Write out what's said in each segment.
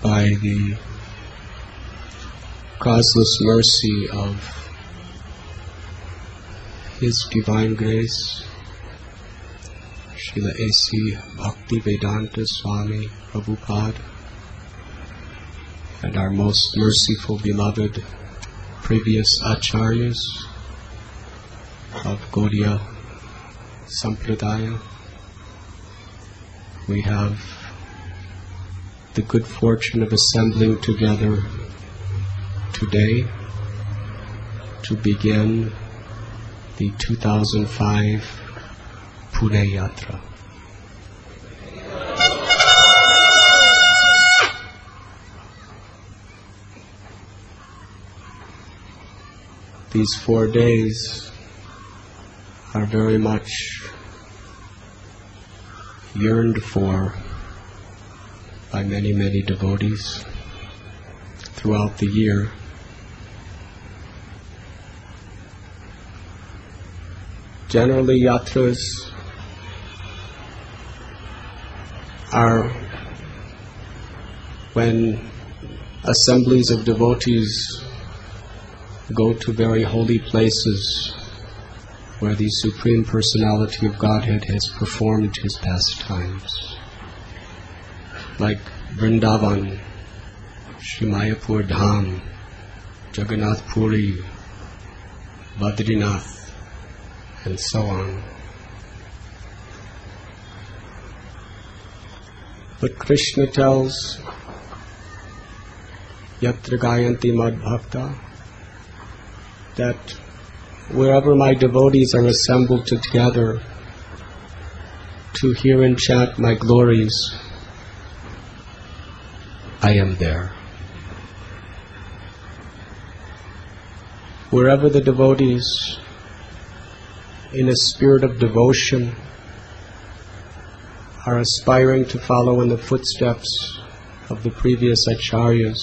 by the causeless mercy of His Divine Grace, Srila A.C. Bhaktivedanta Swami Prabhupada, and our most merciful beloved previous Acharyas of Gaudiya Sampradaya, we have the good fortune of assembling together today to begin the 2005 Pune Yatra. These 4 days are very much yearned for by many, many devotees throughout the year. Generally, yatras are when assemblies of devotees go to very holy places where the Supreme Personality of Godhead has performed His pastimes, like Vrindavan, Sri Mayapur Dham, Jagannath Puri, Badrinath, and so on. But Krishna tells Yatra Gayanti Mad Bhakta that wherever my devotees are assembled together to hear and chant my glories, I am there. Wherever the devotees, in a spirit of devotion, are aspiring to follow in the footsteps of the previous Acharyas,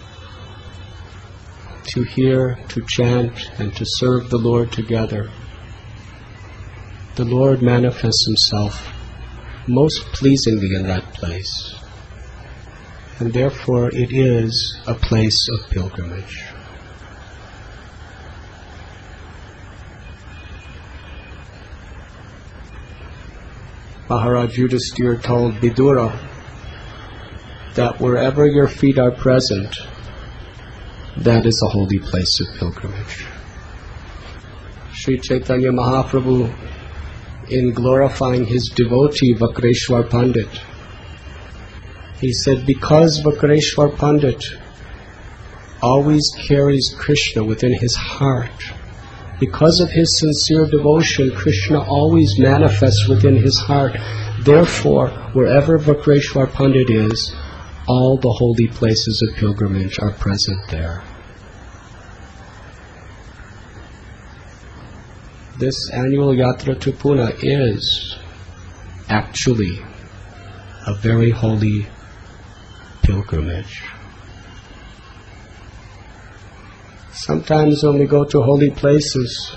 to hear, to chant, and to serve the Lord together, the Lord manifests Himself most pleasingly in that place, and therefore it is a place of pilgrimage. Maharaj Yudhisthira told Vidura that wherever your feet are present, that is a holy place of pilgrimage. Sri Chaitanya Mahaprabhu, in glorifying his devotee Vakreshwar Pandit, he said, because Vakreshwar Pandit always carries Krishna within his heart, because of his sincere devotion, Krishna always manifests within his heart. Therefore, wherever Vakreshwar Pandit is, all the holy places of pilgrimage are present there. This annual Yatra to Pune is actually a very holy pilgrimage. Sometimes when we go to holy places,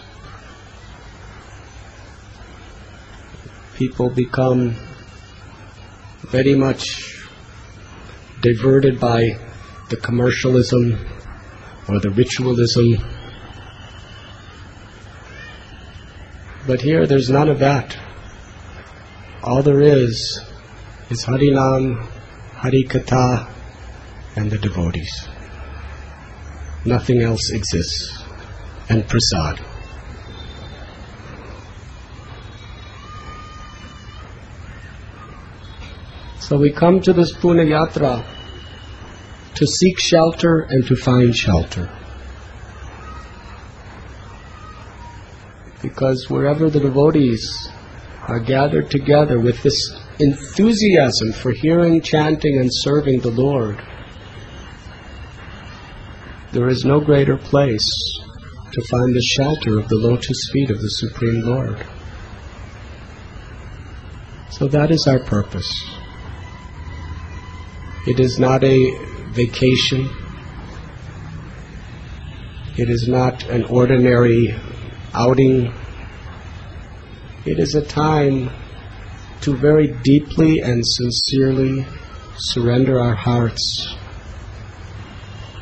people become very much diverted by the commercialism or the ritualism. But here there's none of that. All there is Harinam, Harikatha, and the devotees. Nothing else exists. And prasad. So we come to this Pune Yatra to seek shelter and to find shelter. Because wherever the devotees are gathered together with this enthusiasm for hearing, chanting, and serving the Lord, there is no greater place to find the shelter of the lotus feet of the Supreme Lord. So that is our purpose. It is not a vacation. It is not an ordinary outing. It is a time to very deeply and sincerely surrender our hearts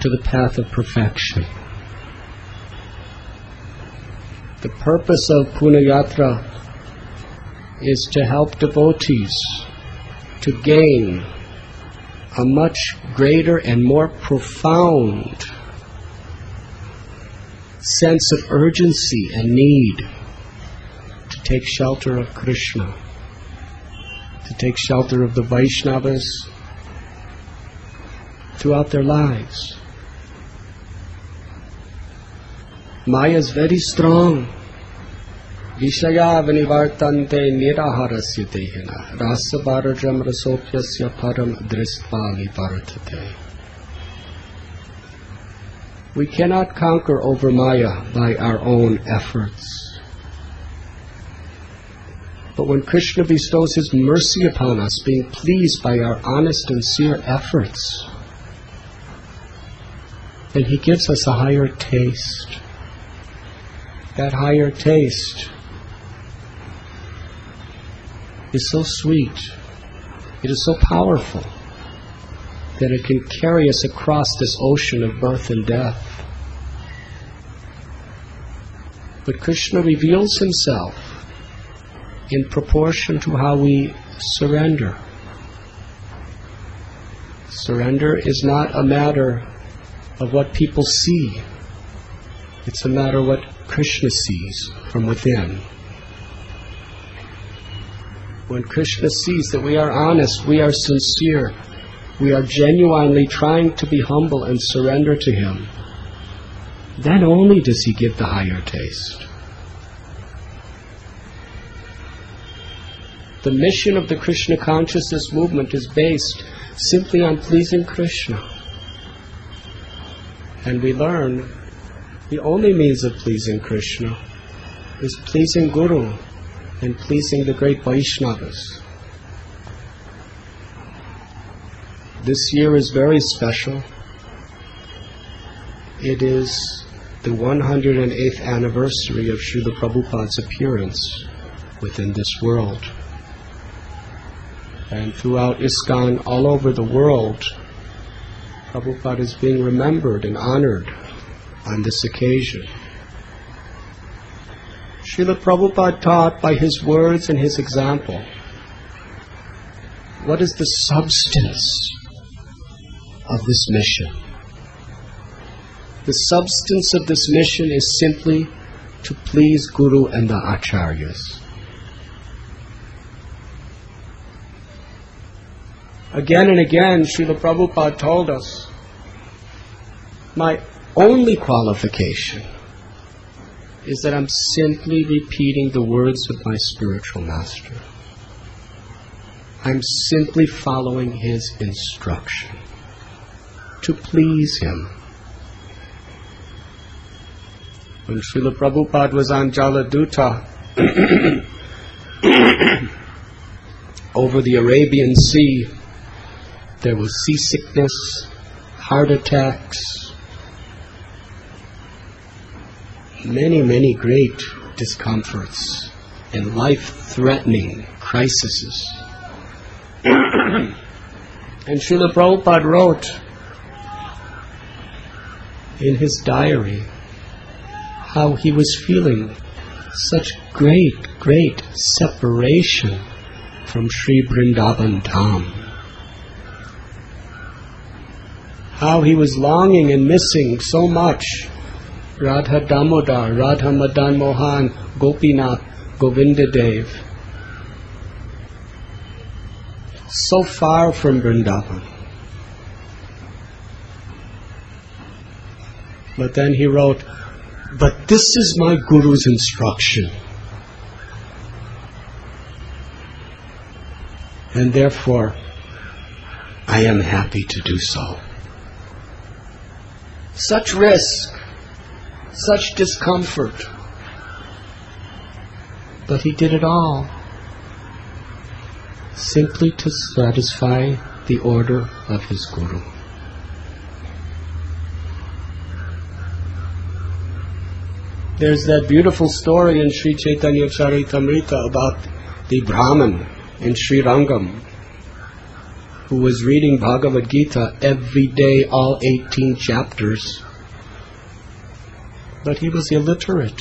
to the path of perfection. The purpose of Punayatra is to help devotees to gain a much greater and more profound sense of urgency and need to take shelter of Krishna, to take shelter of the Vaishnavas throughout their lives. Maya is very strong. Vishaya vanivartante niraharasya tehena rasa barajam rasopyasya param dristvali vartate. We cannot conquer over Maya by our own efforts. But when Krishna bestows His mercy upon us, being pleased by our honest and sincere efforts, then He gives us a higher taste. That higher taste is so sweet, it is so powerful, that it can carry us across this ocean of birth and death. But Krishna reveals Himself in proportion to how we surrender. Surrender is not a matter of what people see. It's a matter of what Krishna sees from within. When Krishna sees that we are honest, we are sincere, we are genuinely trying to be humble and surrender to Him, then only does He give the higher taste. The mission of the Krishna consciousness movement is based simply on pleasing Krishna. And we learn the only means of pleasing Krishna is pleasing Guru and pleasing the great Vaishnavas. This year is very special. It is the 108th anniversary of Srila Prabhupada's appearance within this world. And throughout ISKCON, all over the world, Prabhupada is being remembered and honored on this occasion. Srila Prabhupada taught by his words and his example what is the substance of this mission. The substance of this mission is simply to please Guru and the Acharyas. Again and again, Srila Prabhupada told us, my only qualification is that I'm simply repeating the words of my spiritual master. I'm simply following his instruction to please him. When Srila Prabhupada was on Jaladuta over the Arabian Sea, there was seasickness, heart attacks, many great discomforts and life-threatening crises. And Srila Prabhupada wrote in his diary how he was feeling such great separation from Sri Vrindavan Dham. How he was longing and missing so much Radha Damodar, Radha Madan Mohan, Gopinath, Govinda Dev. So far from Vrindavan. But then he wrote, but this is my Guru's instruction. And therefore, I am happy to do so. Such risk, such discomfort. But he did it all simply to satisfy the order of his Guru. There's that beautiful story in Sri Chaitanya Charitamrita about the Brahmin in Sri Rangam who was reading Bhagavad Gita every day, all 18 chapters. But he was illiterate.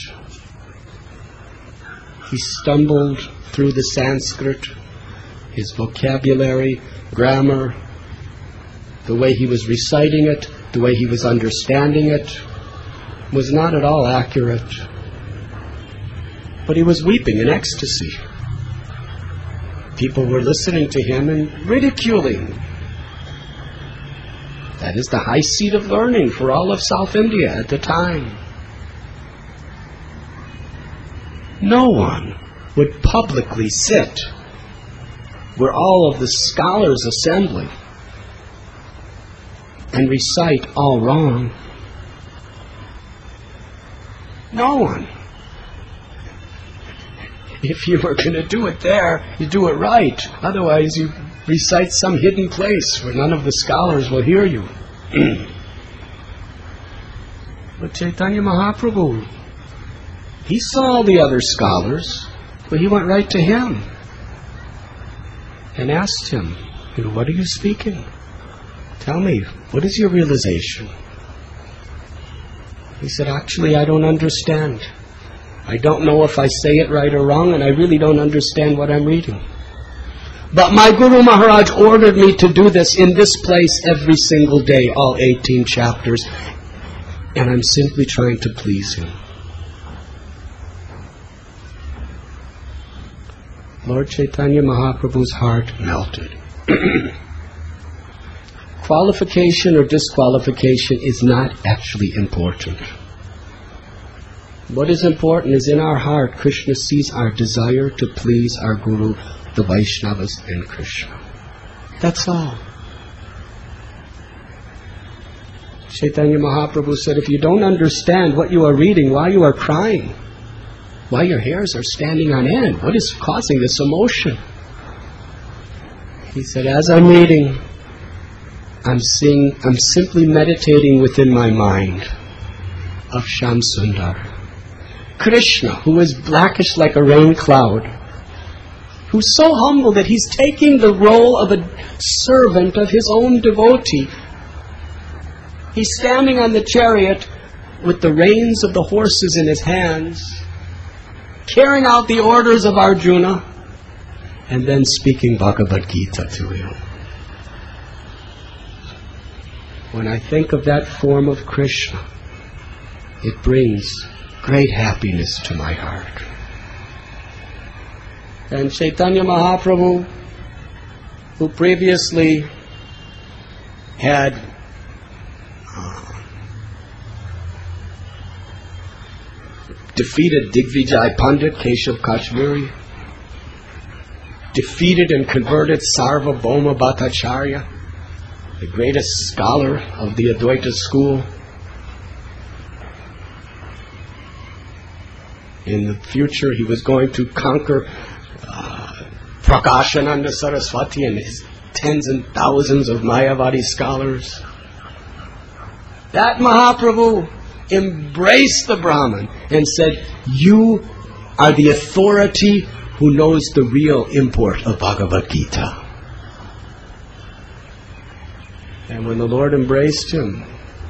He stumbled through the Sanskrit, his vocabulary, grammar, the way he was reciting it, the way he was understanding it, was not at all accurate. But he was weeping in ecstasy. People were listening to him and ridiculing. That is the high seat of learning for all of South India at the time. No one would publicly sit where all of the scholars assembly and recite all wrong. No one. If you were going to do it there, you do it right. Otherwise, you recite some hidden place where none of the scholars will hear you. But Chaitanya Mahaprabhu, he saw all the other scholars, but he went right to him and asked him, what are you speaking? Tell me, what is your realization? He said, actually, I don't understand. I don't know if I say it right or wrong, and I really don't understand what I'm reading. But my Guru Maharaj ordered me to do this in this place every single day, all 18 chapters, and I'm simply trying to please him. Lord Chaitanya Mahaprabhu's heart melted. Qualification or disqualification is not actually important. What is important is in our heart, Krishna sees our desire to please our Guru, the Vaishnavas, and Krishna. That's all. Chaitanya Mahaprabhu said, if you don't understand what you are reading, why you are crying, why your hairs are standing on end, what is causing this emotion? He said, as I'm reading, I'm simply meditating within my mind of Shyam Sundar. Krishna, who is blackish like a rain cloud, who's so humble that he's taking the role of a servant of his own devotee. He's standing on the chariot with the reins of the horses in his hands, carrying out the orders of Arjuna, and then speaking Bhagavad Gita to him. When I think of that form of Krishna, it brings great happiness to my heart. And Chaitanya Mahaprabhu, who previously had defeated Digvijay Pandit, Keshav Kashmiri, defeated and converted Sarvabhauma Bhattacharya, the greatest scholar of the Advaita school. In the future, he was going to conquer Prakashananda Saraswati and his tens and thousands of Mayavadi scholars. That Mahaprabhu embraced the Brahman and said, you are the authority who knows the real import of Bhagavad Gita. And when the Lord embraced him,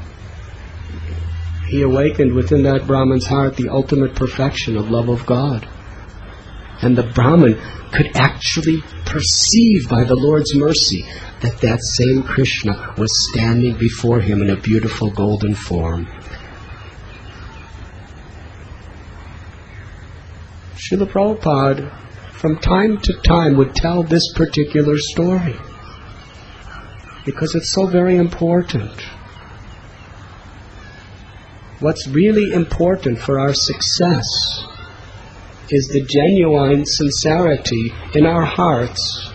he awakened within that Brahman's heart the ultimate perfection of love of God. And the Brahman could actually perceive by the Lord's mercy that that same Krishna was standing before him in a beautiful golden form. Srila Prabhupada from time to time would tell this particular story because it's so very important. What's really important for our success is the genuine sincerity in our hearts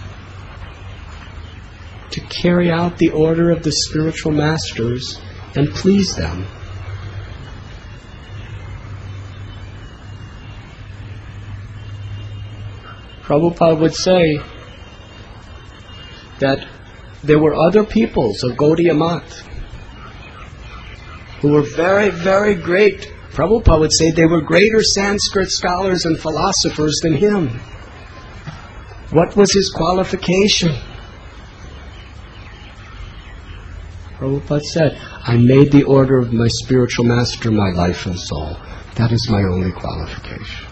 to carry out the order of the spiritual masters and please them. Prabhupada would say that there were other peoples of Gaudiya Math who were very, very great. Prabhupada would say they were greater Sanskrit scholars and philosophers than him. What was his qualification? Prabhupada said, I made the order of my spiritual master my life and soul. That is my only qualification.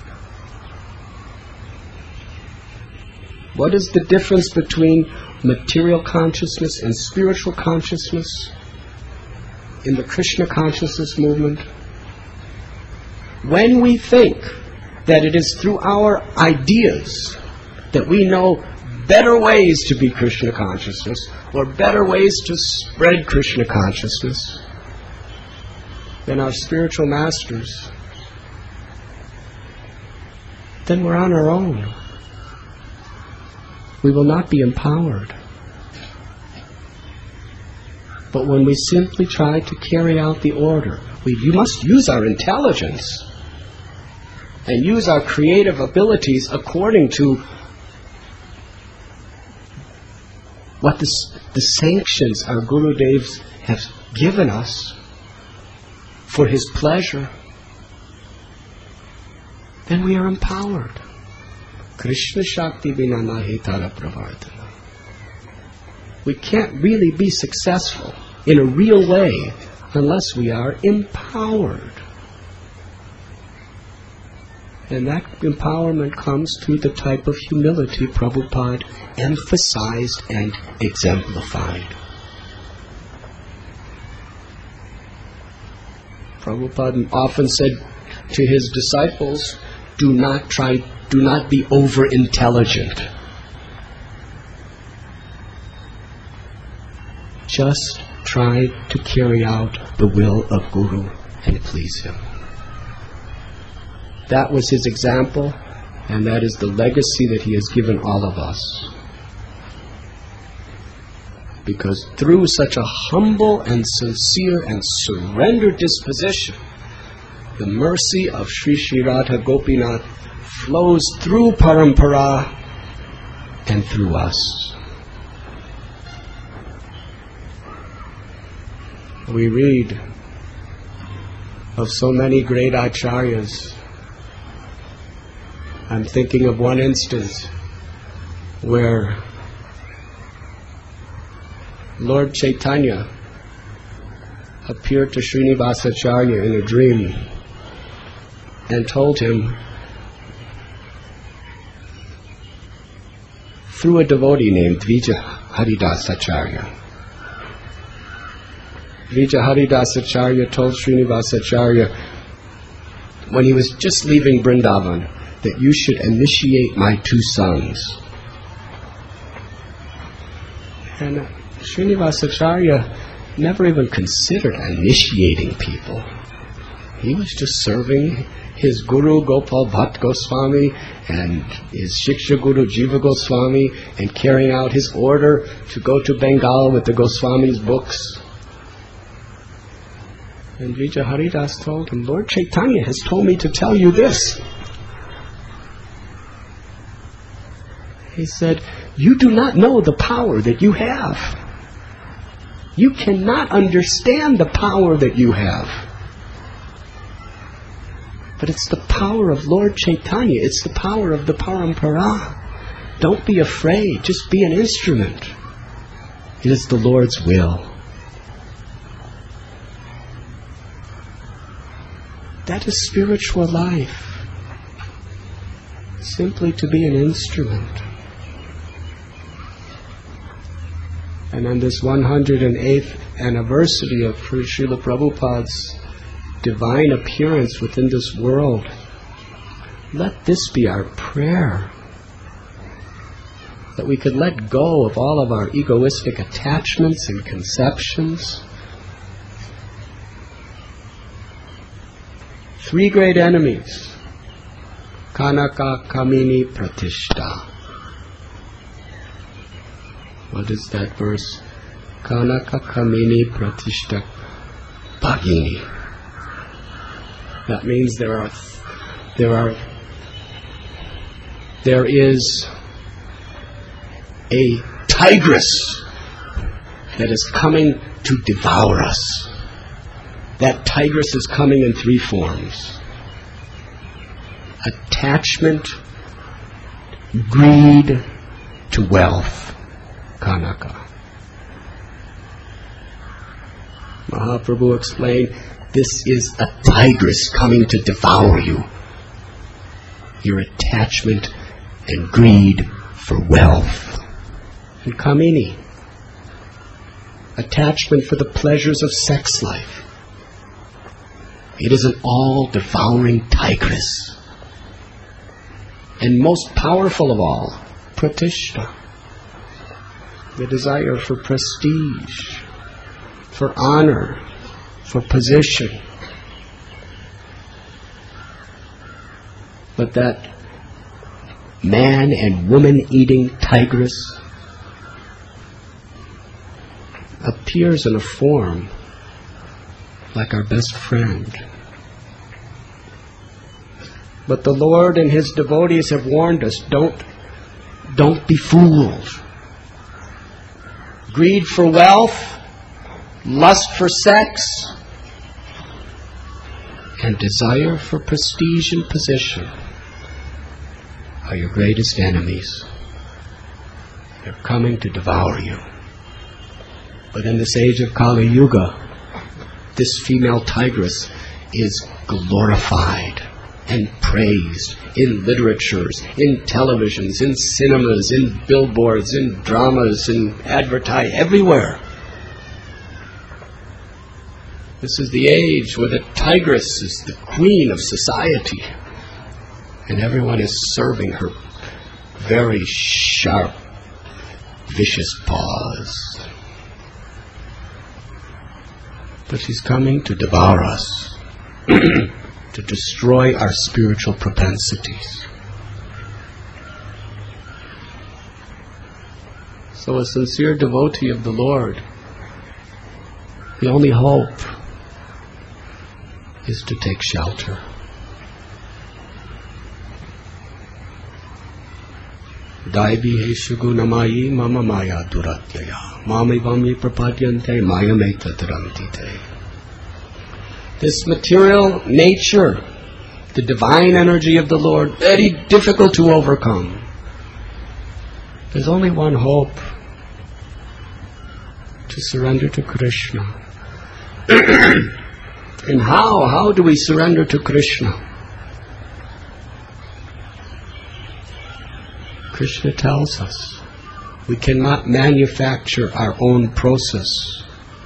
What is the difference between material consciousness and spiritual consciousness in the Krishna consciousness movement? When we think that it is through our ideas that we know better ways to be Krishna consciousness, or better ways to spread Krishna consciousness than our spiritual masters, then we're on our own. We will not be empowered. But when we simply try to carry out the order, you must use our intelligence and use our creative abilities according to what the sanctions our Gurudevs have given us for His pleasure, then we are empowered. Krishna Shakti Bina Nahi Tara Pravardhana. We can't really be successful in a real way unless we are empowered. And that empowerment comes through the type of humility Prabhupada emphasized and exemplified. Prabhupada often said to his disciples, do not be over-intelligent. Just try to carry out the will of Guru and please him. That was his example, and that is the legacy that he has given all of us. Because through such a humble and sincere and surrendered disposition, the mercy of Sri Sri Radha Gopinath flows through Parampara and through us. We read of so many great acharyas. I'm thinking of one instance where Lord Chaitanya appeared to Srinivasacharya in a dream and told him, through a devotee named Dvija Haridasacharya. Dvija Haridasacharya told Srinivasacharya when he was just leaving Vrindavan that you should initiate my two sons. And Srinivasacharya never even considered initiating people. He was just serving his Guru Gopal Bhatt Goswami and his Shiksha Guru Jiva Goswami and carrying out his order to go to Bengal with the Goswami's books. And Dvija Haridas told him, Lord Chaitanya has told me to tell you this. He said, you do not know the power that you have. You cannot understand the power that you have. But it's the power of Lord Chaitanya. It's the power of the Parampara. Don't be afraid. Just be an instrument. It is the Lord's will. That is spiritual life. Simply to be an instrument. And on this 108th anniversary of Srila Prabhupada's divine appearance within this world, let this be our prayer. That we could let go of all of our egoistic attachments and conceptions. Three great enemies. Kanaka, Kamini, Pratishta. What is that verse? Kanaka, Kamini, Pratishta, Bhagini. That means there is a tigress that is coming to devour us. That tigress is coming in three forms. Attachment, greed to wealth, Kanaka. Mahaprabhu explained, this is a tigress coming to devour you. Your attachment and greed for wealth. And Kamini, attachment for the pleasures of sex life. It is an all-devouring tigress. And most powerful of all, Pratishta, the desire for prestige, for honor, for position. But that man and woman-eating tigress appears in a form like our best friend. But the Lord and His devotees have warned us, don't be fooled. Greed for wealth, lust for sex, and desire for prestige and position are your greatest enemies. They're coming to devour you. But in this age of Kali Yuga, this female tigress is glorified and praised in literatures, in televisions, in cinemas, in billboards, in dramas, in advertising, everywhere. This is the age where the tigress is the queen of society, and everyone is serving her very sharp, vicious paws. But she's coming to devour us, to destroy our spiritual propensities. So a sincere devotee of the Lord, the only hope is to take shelter. Daibiheshu gunamayi mama maya duratyaya mami vami prapadyante mayame tatarantite. This material nature, the divine energy of the Lord, very difficult to overcome. There's only one hope: to surrender to Krishna. And how do we surrender to Krishna? Krishna tells us we cannot manufacture our own process.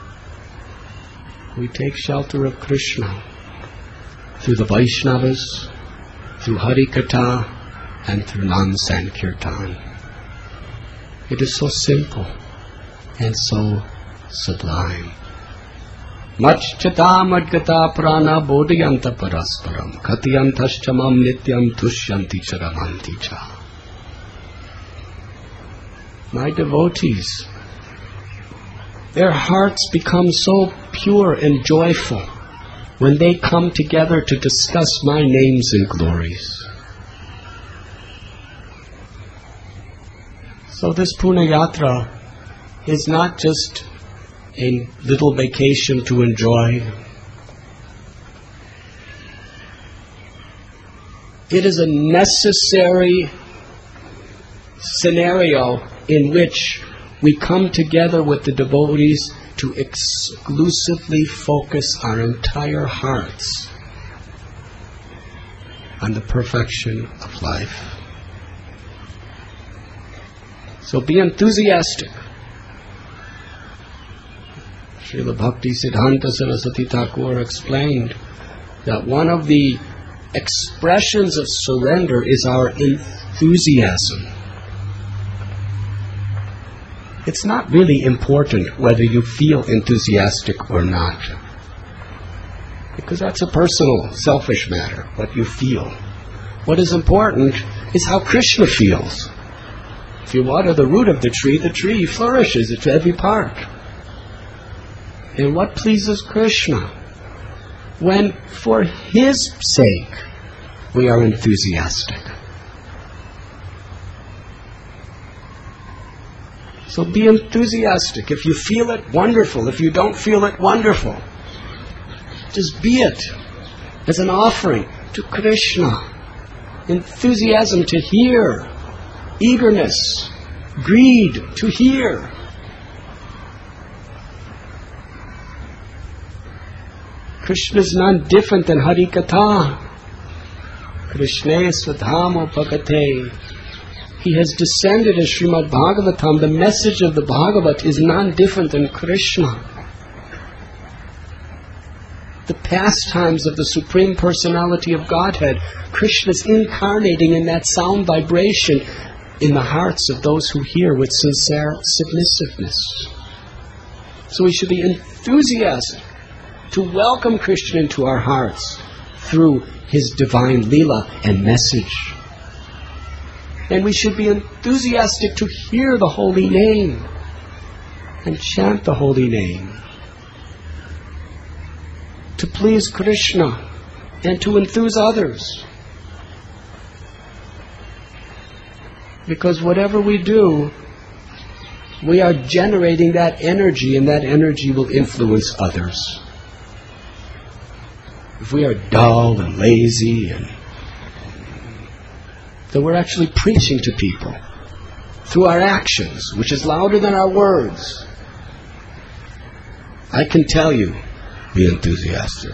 We take shelter of Krishna through the Vaishnavas, through Hari Katha, and through Nam Sankirtan. It is so simple and so sublime. Machchata madgata prana bodhiyanta parasparam katiyantaschamam nityam tushyanti charamanti cha. My devotees, their hearts become so pure and joyful when they come together to discuss my names and glories. So this Puna Yatra is not just a little vacation to enjoy. It is a necessary scenario in which we come together with the devotees to exclusively focus our entire hearts on the perfection of life. So be enthusiastic. Srila Bhakti Siddhanta Saraswati Thakur explained that one of the expressions of surrender is our enthusiasm. It's not really important whether you feel enthusiastic or not, because that's a personal, selfish matter, what you feel. What is important is how Krishna feels. If you water the root of the tree flourishes to every part. And what pleases Krishna? When, for His sake, we are enthusiastic. So be enthusiastic. If you feel it, wonderful. If you don't feel it, wonderful. Just be it as an offering to Krishna. Enthusiasm to hear. Eagerness. Greed to hear. Krishna is none different than Harikatha. Krishna Swadhamo Bhagate. He has descended as Srimad Bhagavatam. The message of the Bhagavat is none different than Krishna. The pastimes of the Supreme Personality of Godhead, Krishna is incarnating in that sound vibration in the hearts of those who hear with sincere submissiveness. So we should be enthusiastic to welcome Krishna into our hearts through His divine Leela and message. And we should be enthusiastic to hear the holy name and chant the holy name, to please Krishna and to enthuse others. Because whatever we do, we are generating that energy, and that energy will influence others. If we are dull and lazy, then we're actually preaching to people through our actions, which is louder than our words. I can tell you, be enthusiastic.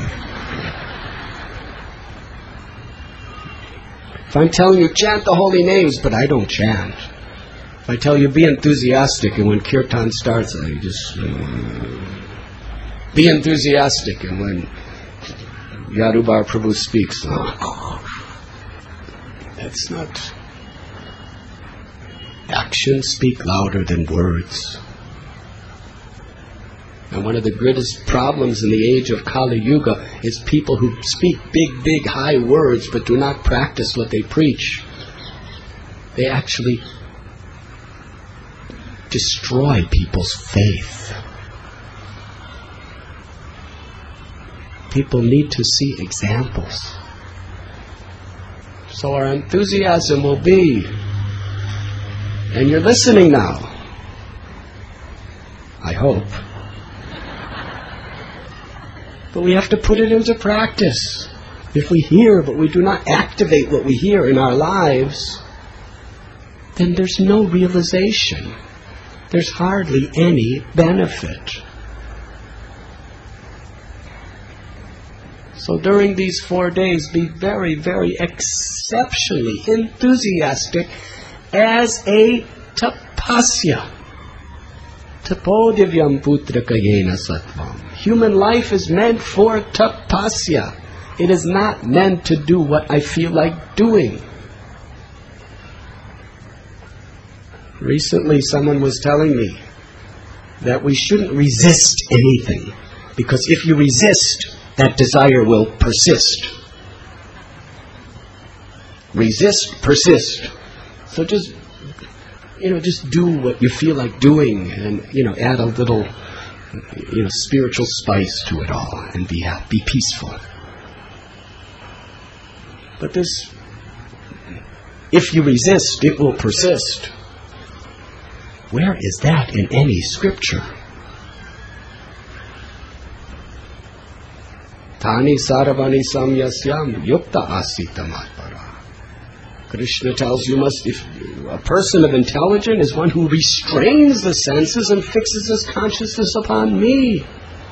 If I'm telling you, chant the holy names, but I don't chant. If I tell you, be enthusiastic, and when kirtan starts, I just... be enthusiastic, and when Yadubar Prabhu speaks, that's not... Actions speak louder than words. And one of the greatest problems in the age of Kali Yuga is people who speak big, high words but do not practice what they preach. They actually destroy people's faith. People need to see examples. So our enthusiasm will be, and you're listening now, I hope. But we have to put it into practice. If we hear but we do not activate what we hear in our lives, then there's no realization. There's hardly any benefit. So during these 4 days, be very, very exceptionally enthusiastic as a tapasya. Tapodivyam putra kayena sattvam. Human life is meant for tapasya. It is not meant to do what I feel like doing. Recently someone was telling me that we shouldn't resist anything, because if you resist, that desire will persist. Resist, persist. So just do what you feel like doing, and add a little spiritual spice to it all, and be peaceful. But this, if you resist, it will persist. Where is that in any scripture? Tani saravani samyasyam yukta asitamatpara. Krishna tells you if a person of intelligence is one who restrains the senses and fixes his consciousness upon me.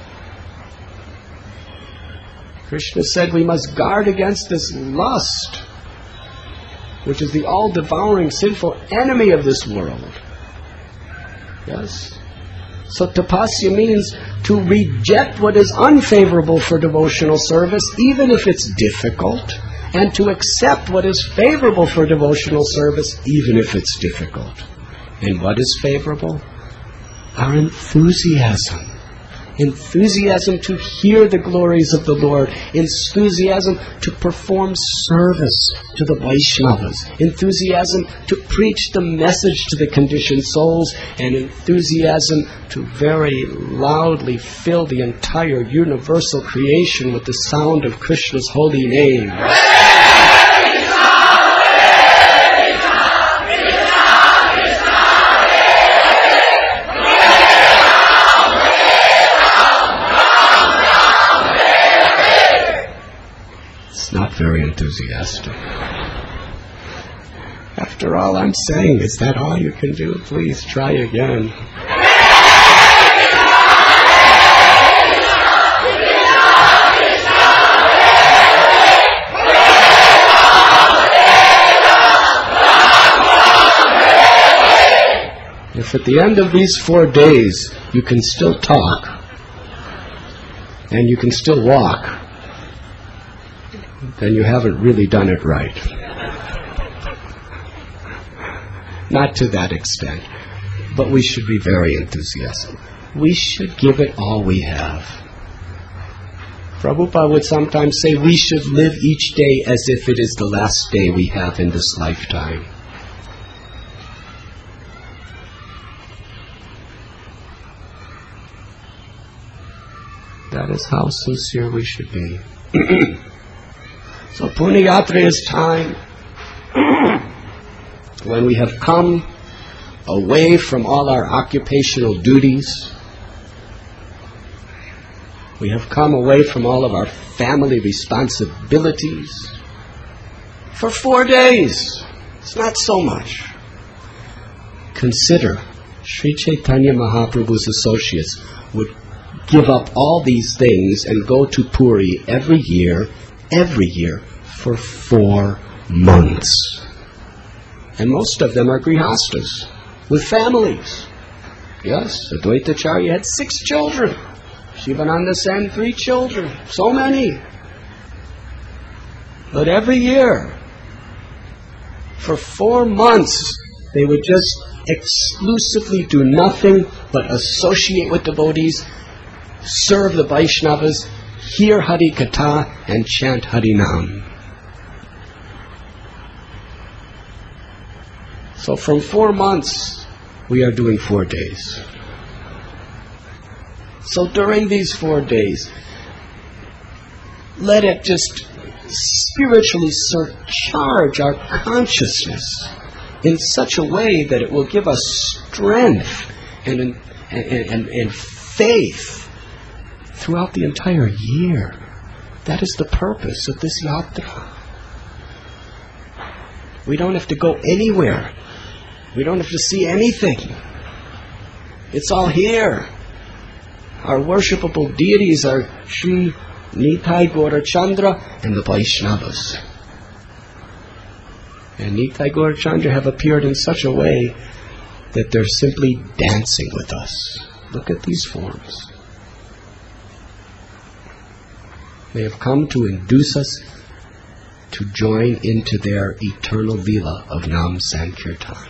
Krishna said we must guard against this lust, which is the all-devouring sinful enemy of this world. Yes? So tapasya means to reject what is unfavorable for devotional service, even if it's difficult, and to accept what is favorable for devotional service, even if it's difficult. And what is favorable? Our enthusiasm. Enthusiasm to hear the glories of the Lord. Enthusiasm to perform service to the Vaishnavas. Enthusiasm to preach the message to the conditioned souls. And enthusiasm to very loudly fill the entire universal creation with the sound of Krishna's holy name. Not very enthusiastic. After all I'm saying, is that all you can do? Please try again. If at the end of these 4 days you can still talk and you can still walk, then you haven't really done it right. Not to that extent, but we should be very enthusiastic. We should give it all we have. Prabhupada would sometimes say we should live each day as if it is the last day we have in this lifetime. That is how sincere we should be. So Punya Yatra is time when we have come away from all our occupational duties. We have come away from all of our family responsibilities for 4 days. It's not so much. Consider, Sri Chaitanya Mahaprabhu's associates would give up all these things and go to Puri every year, for 4 months. And most of them are grihastas, with families. Yes, Advaitacharya had 6 children. Shivananda Sen, 3 children. So many. But every year, for 4 months, they would just exclusively do nothing but associate with devotees, serve the Vaishnavas, hear Hari Katha, and chant Hari Nam. So from 4 months, we are doing 4 days. So during these 4 days, let it just spiritually surcharge our consciousness in such a way that it will give us strength and faith throughout the entire year. That is the purpose of this yatra. We don't have to go anywhere. We don't have to see anything. It's all here. Our worshipable deities are Sri Nitai Gaurachandra and the Vaishnavas. And Nitai Gaurachandra have appeared in such a way that they're simply dancing with us. Look at these forms. They have come to induce us to join into their eternal Leela of Nam Sankirtan.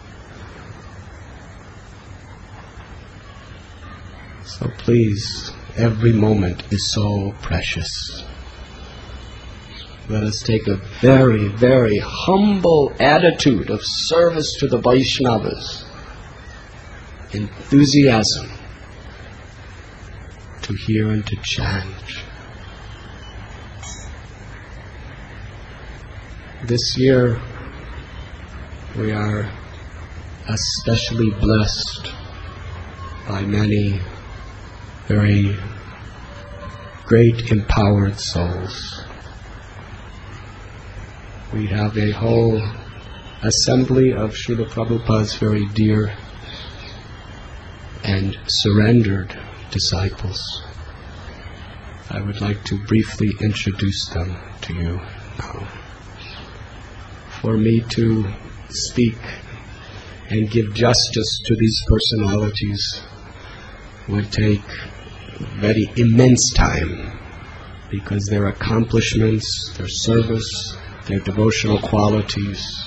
So please, every moment is so precious. Let us take a very, very humble attitude of service to the Vaishnavas, enthusiasm to hear and to chant. This year, we are especially blessed by many very great empowered souls. We have a whole assembly of Srila Prabhupada's very dear and surrendered disciples. I would like to briefly introduce them to you now. For me to speak and give justice to these personalities would take very immense time, because their accomplishments, their service, their devotional qualities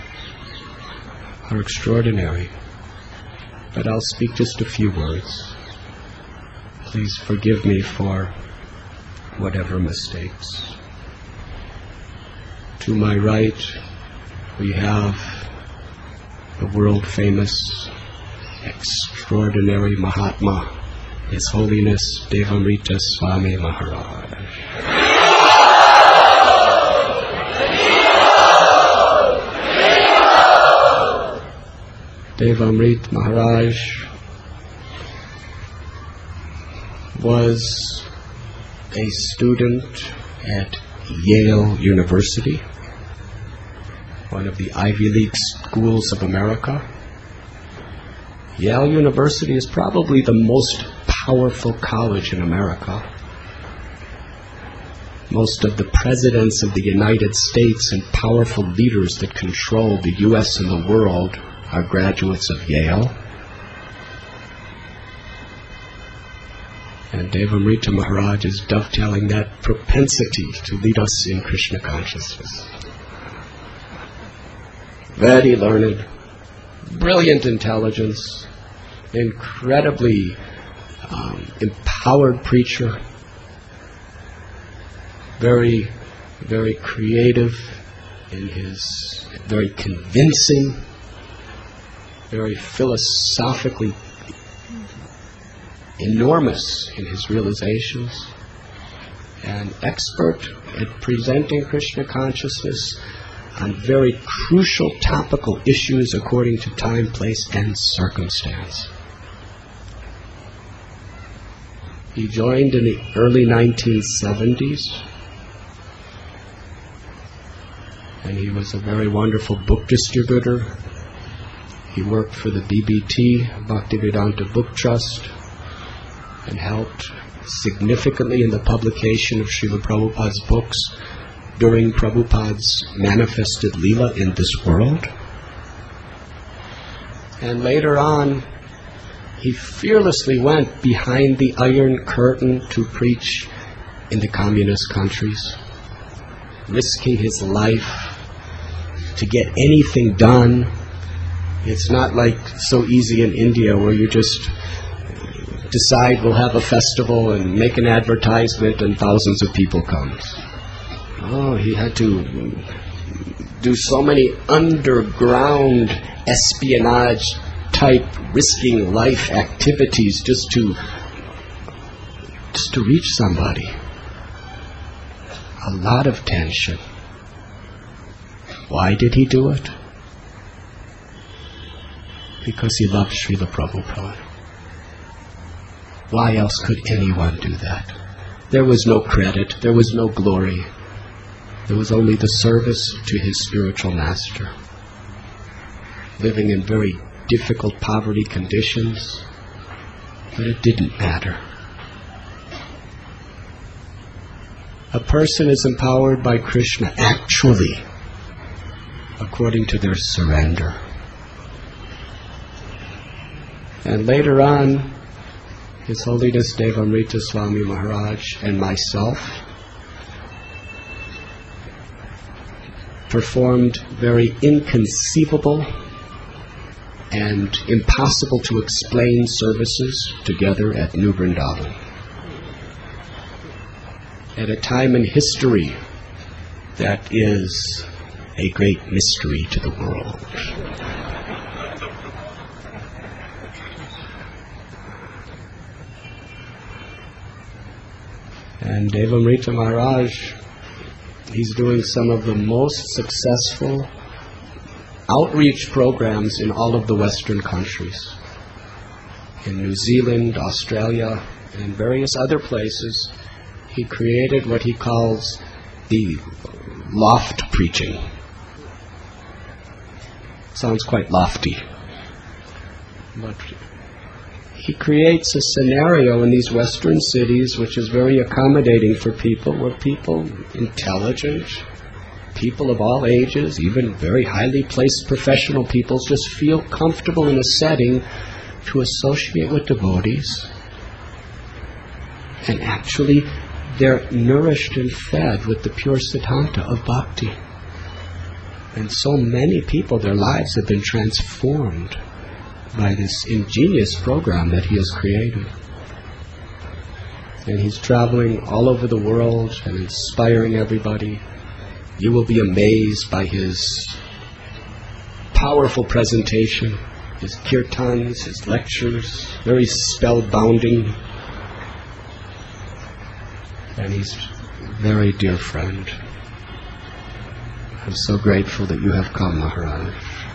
are extraordinary. But I'll speak just a few words. Please forgive me for whatever mistakes. To my right, we have the world-famous, extraordinary Mahatma, His Holiness Devamrita Swami Maharaj. Devamrita Maharaj was a student at Yale University, one of the Ivy League schools of America. Yale University is probably the most powerful college in America. Most of the presidents of the United States and powerful leaders that control the U.S. and the world are graduates of Yale. And Devamrita Maharaj is dovetailing that propensity to lead us in Krishna consciousness. Very learned, brilliant intelligence, incredibly empowered preacher, very, very creative in his, very convincing, very philosophically enormous in his realizations, and expert at presenting Krishna consciousness on very crucial topical issues according to time, place, and circumstance. He joined in the early 1970s, and he was a very wonderful book distributor. He worked for the BBT, Bhaktivedanta Book Trust, and helped significantly in the publication of Srila Prabhupada's books during Prabhupada's manifested Leela in this world. And later on, he fearlessly went behind the Iron Curtain to preach in the communist countries, risking his life to get anything done. It's not like so easy in India where you just decide we'll have a festival and make an advertisement and thousands of people come. Oh, he had to do so many underground espionage type risking life activities just to reach somebody. A lot of tension. Why did he do it? Because he loved Srila Prabhupada. Why else could anyone do that? There was no credit, there was no glory. There was only the service to his spiritual master. Living in very difficult poverty conditions, but it didn't matter. A person is empowered by Krishna actually according to their surrender. And later on, His Holiness Devamrita Swami Maharaj and myself performed very inconceivable and impossible to explain services together at New Vrindavan. At a time in history that is a great mystery to the world. And Devamrita Maharaj, he's doing some of the most successful outreach programs in all of the Western countries. In New Zealand, Australia, and various other places, he created what he calls the loft preaching. Sounds quite lofty. But he creates a scenario in these Western cities which is very accommodating for people, where people, intelligent, people of all ages, even very highly placed professional people, just feel comfortable in a setting to associate with devotees. And actually, they're nourished and fed with the pure siddhanta of bhakti. And so many people, their lives have been transformed by this ingenious program that he has created. And he's traveling all over the world and inspiring everybody. You will be amazed by his powerful presentation, his kirtans, his lectures, very spellbounding. And he's a very dear friend. I'm so grateful that you have come, Maharaj.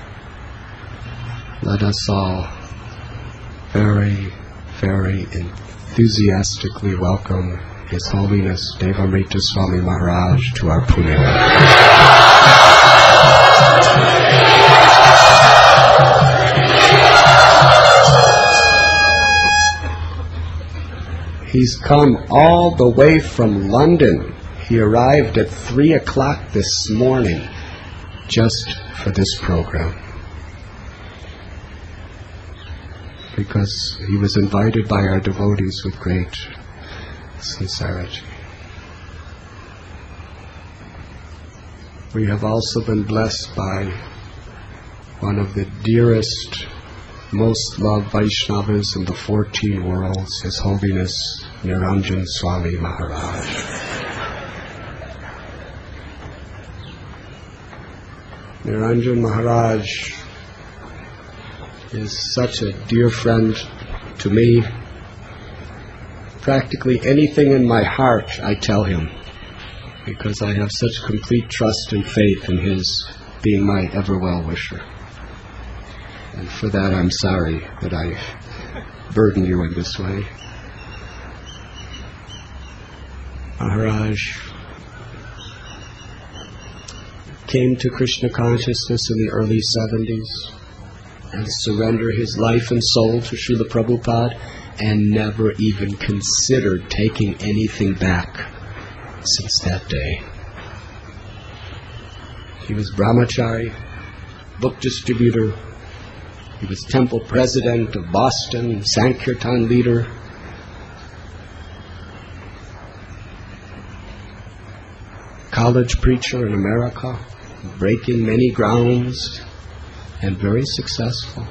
Let us all very, very enthusiastically welcome His Holiness Devamrita Swami Maharaj to our Pune. He's come all the way from London. He arrived at 3 o'clock this morning just for this program, because he was invited by our devotees with great sincerity. We have also been blessed by one of the dearest, most loved Vaishnavas in the 14 worlds, His Holiness Niranjan Swami Maharaj. Niranjan Maharaj is such a dear friend to me. Practically anything in my heart I tell him, because I have such complete trust and faith in his being my ever well-wisher. And for that I'm sorry that I burden you in this way. Maharaj came to Krishna consciousness in the early 70s and surrendered his life and soul to Srila Prabhupada and never even considered taking anything back since that day. He was brahmachari, book distributor. He was temple president of Boston, Sankirtan leader. College preacher in America, breaking many grounds and very successful.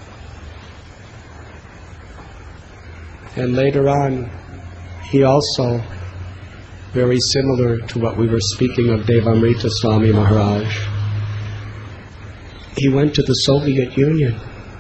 And later on, he also, very similar to what we were speaking of Devamrita Swami Maharaj, he went to the Soviet Union.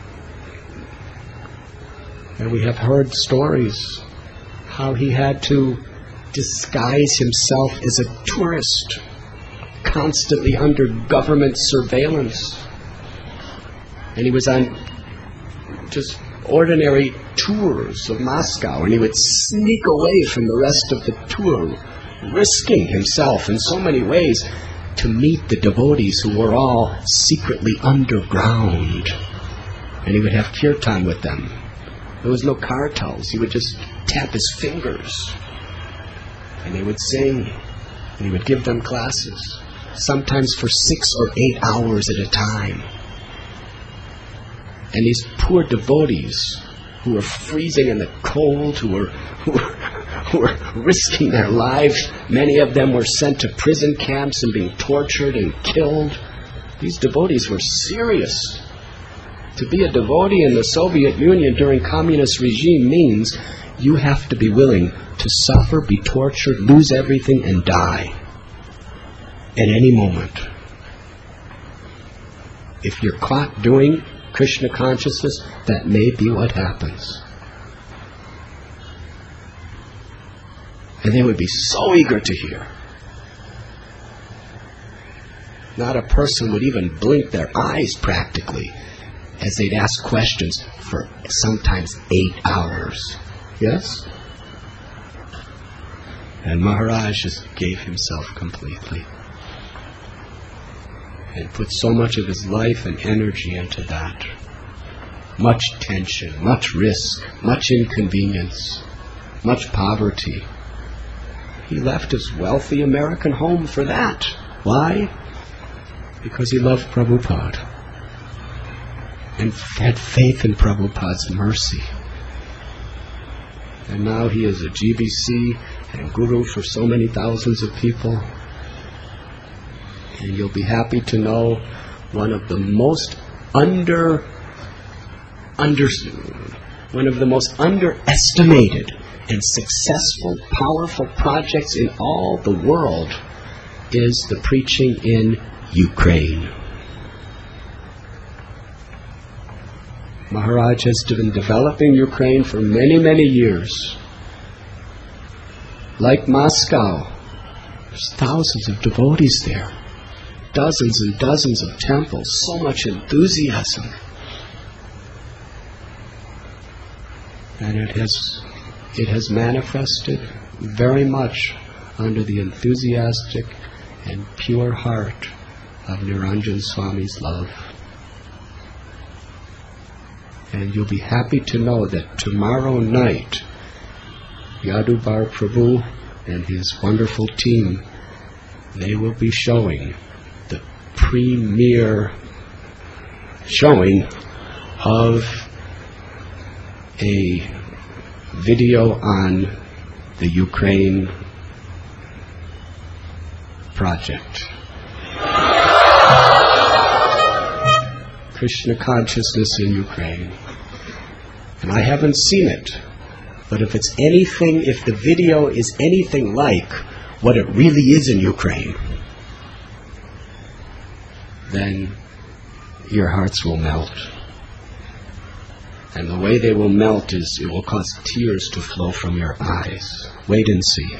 And we have heard stories how he had to disguise himself as a tourist, constantly under government surveillance. And he was on just ordinary tours of Moscow, and he would sneak away from the rest of the tour, risking himself in so many ways to meet the devotees who were all secretly underground. And he would have kirtan with them. There was no cartels. He would just tap his fingers, and they would sing, and he would give them classes, sometimes for 6 or 8 hours at a time. And these poor devotees who were freezing in the cold, who were risking their lives, many of them were sent to prison camps and being tortured and killed. These devotees were serious. To be a devotee in the Soviet Union during communist regime means you have to be willing to suffer, be tortured, lose everything, and die at any moment. If you're caught doing Krishna consciousness, that may be what happens. And they would be so eager to hear. Not a person would even blink their eyes practically, as they'd ask questions for sometimes 8 hours. Yes? And Maharaj just gave himself completely and put so much of his life and energy into that. Much tension, much risk, much inconvenience, much poverty. He left his wealthy American home for that. Why? Because he loved Prabhupada and had faith in Prabhupada's mercy. And now he is a GBC and guru for so many thousands of people. And you'll be happy to know one of the most underestimated and successful, powerful projects in all the world is the preaching in Ukraine. Maharaj has been developing Ukraine for many, many years. Like Moscow, there's thousands of devotees there. Dozens and dozens of temples, so much enthusiasm. And it has manifested very much under the enthusiastic and pure heart of Niranjan Swami's love. And you'll be happy to know that tomorrow night, Yadubar Prabhu and his wonderful team, they will be showing the premier showing of a video on the Ukraine project. Krishna consciousness in Ukraine. And I haven't seen it, but if the video is anything like what it really is in Ukraine, then your hearts will melt. And the way they will melt is it will cause tears to flow from your eyes. Wait and see.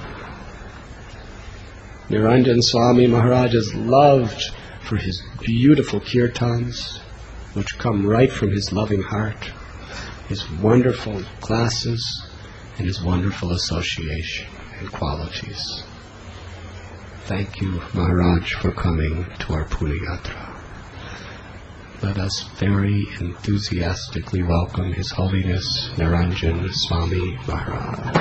Niranjan Swami Maharaj is loved for his beautiful kirtans, which come right from his loving heart, his wonderful classes, and his wonderful association and qualities. Thank you, Maharaj, for coming to our Pune Yatra. Let us very enthusiastically welcome His Holiness Niranjan Swami Maharaj.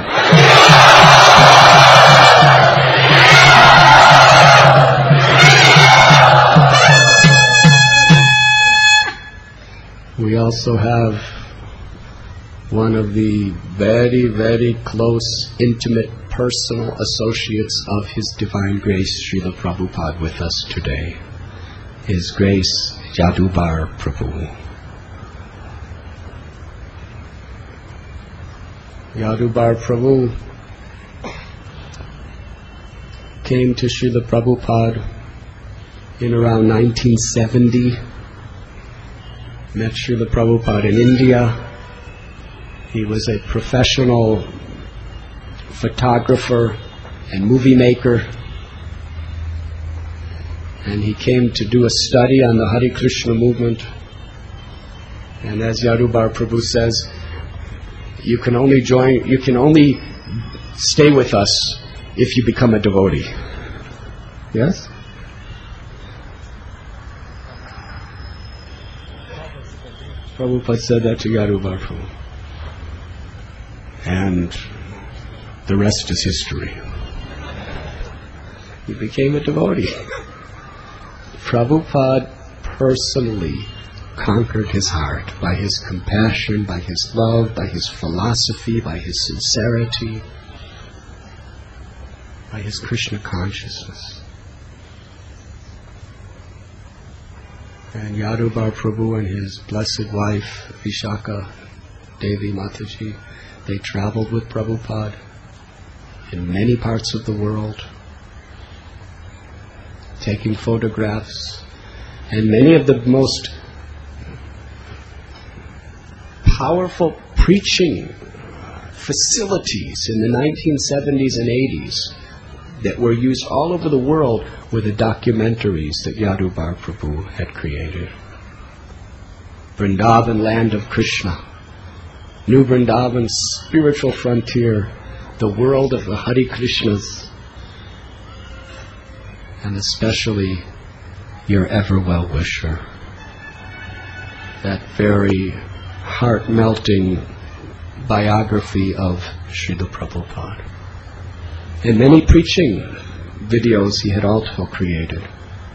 We also have one of the very, very close, intimate, personal associates of His Divine Grace, Srila Prabhupada, with us today. His Grace Yadubar Prabhu. Yadubar Prabhu came to Srila Prabhupada in around 1970. Met Srila Prabhupada in India. He was a professional photographer and movie maker. And he came to do a study on the Hare Krishna movement. And as Yadubar Prabhu says, you can only stay with us if you become a devotee. Yes? Prabhupada said that to Yadubar Prabhu. And the rest is history. He became a devotee. Prabhupada personally conquered his heart by his compassion, by his love, by his philosophy, by his sincerity, by his Krishna consciousness. And Yadubar Prabhu and his blessed wife, Vishaka Devi Mataji, they traveled with Prabhupada in many parts of the world, taking photographs, and many of the most powerful preaching facilities in the 1970s and 80s that were used all over the world were the documentaries that Yadubar Prabhu had created. Vrindavan, land of Krishna, New Vrindavan, spiritual frontier, the world of the Hare Krishnas, and especially your ever well-wisher. That very heart-melting biography of Srila Prabhupada. And many preaching videos he had also created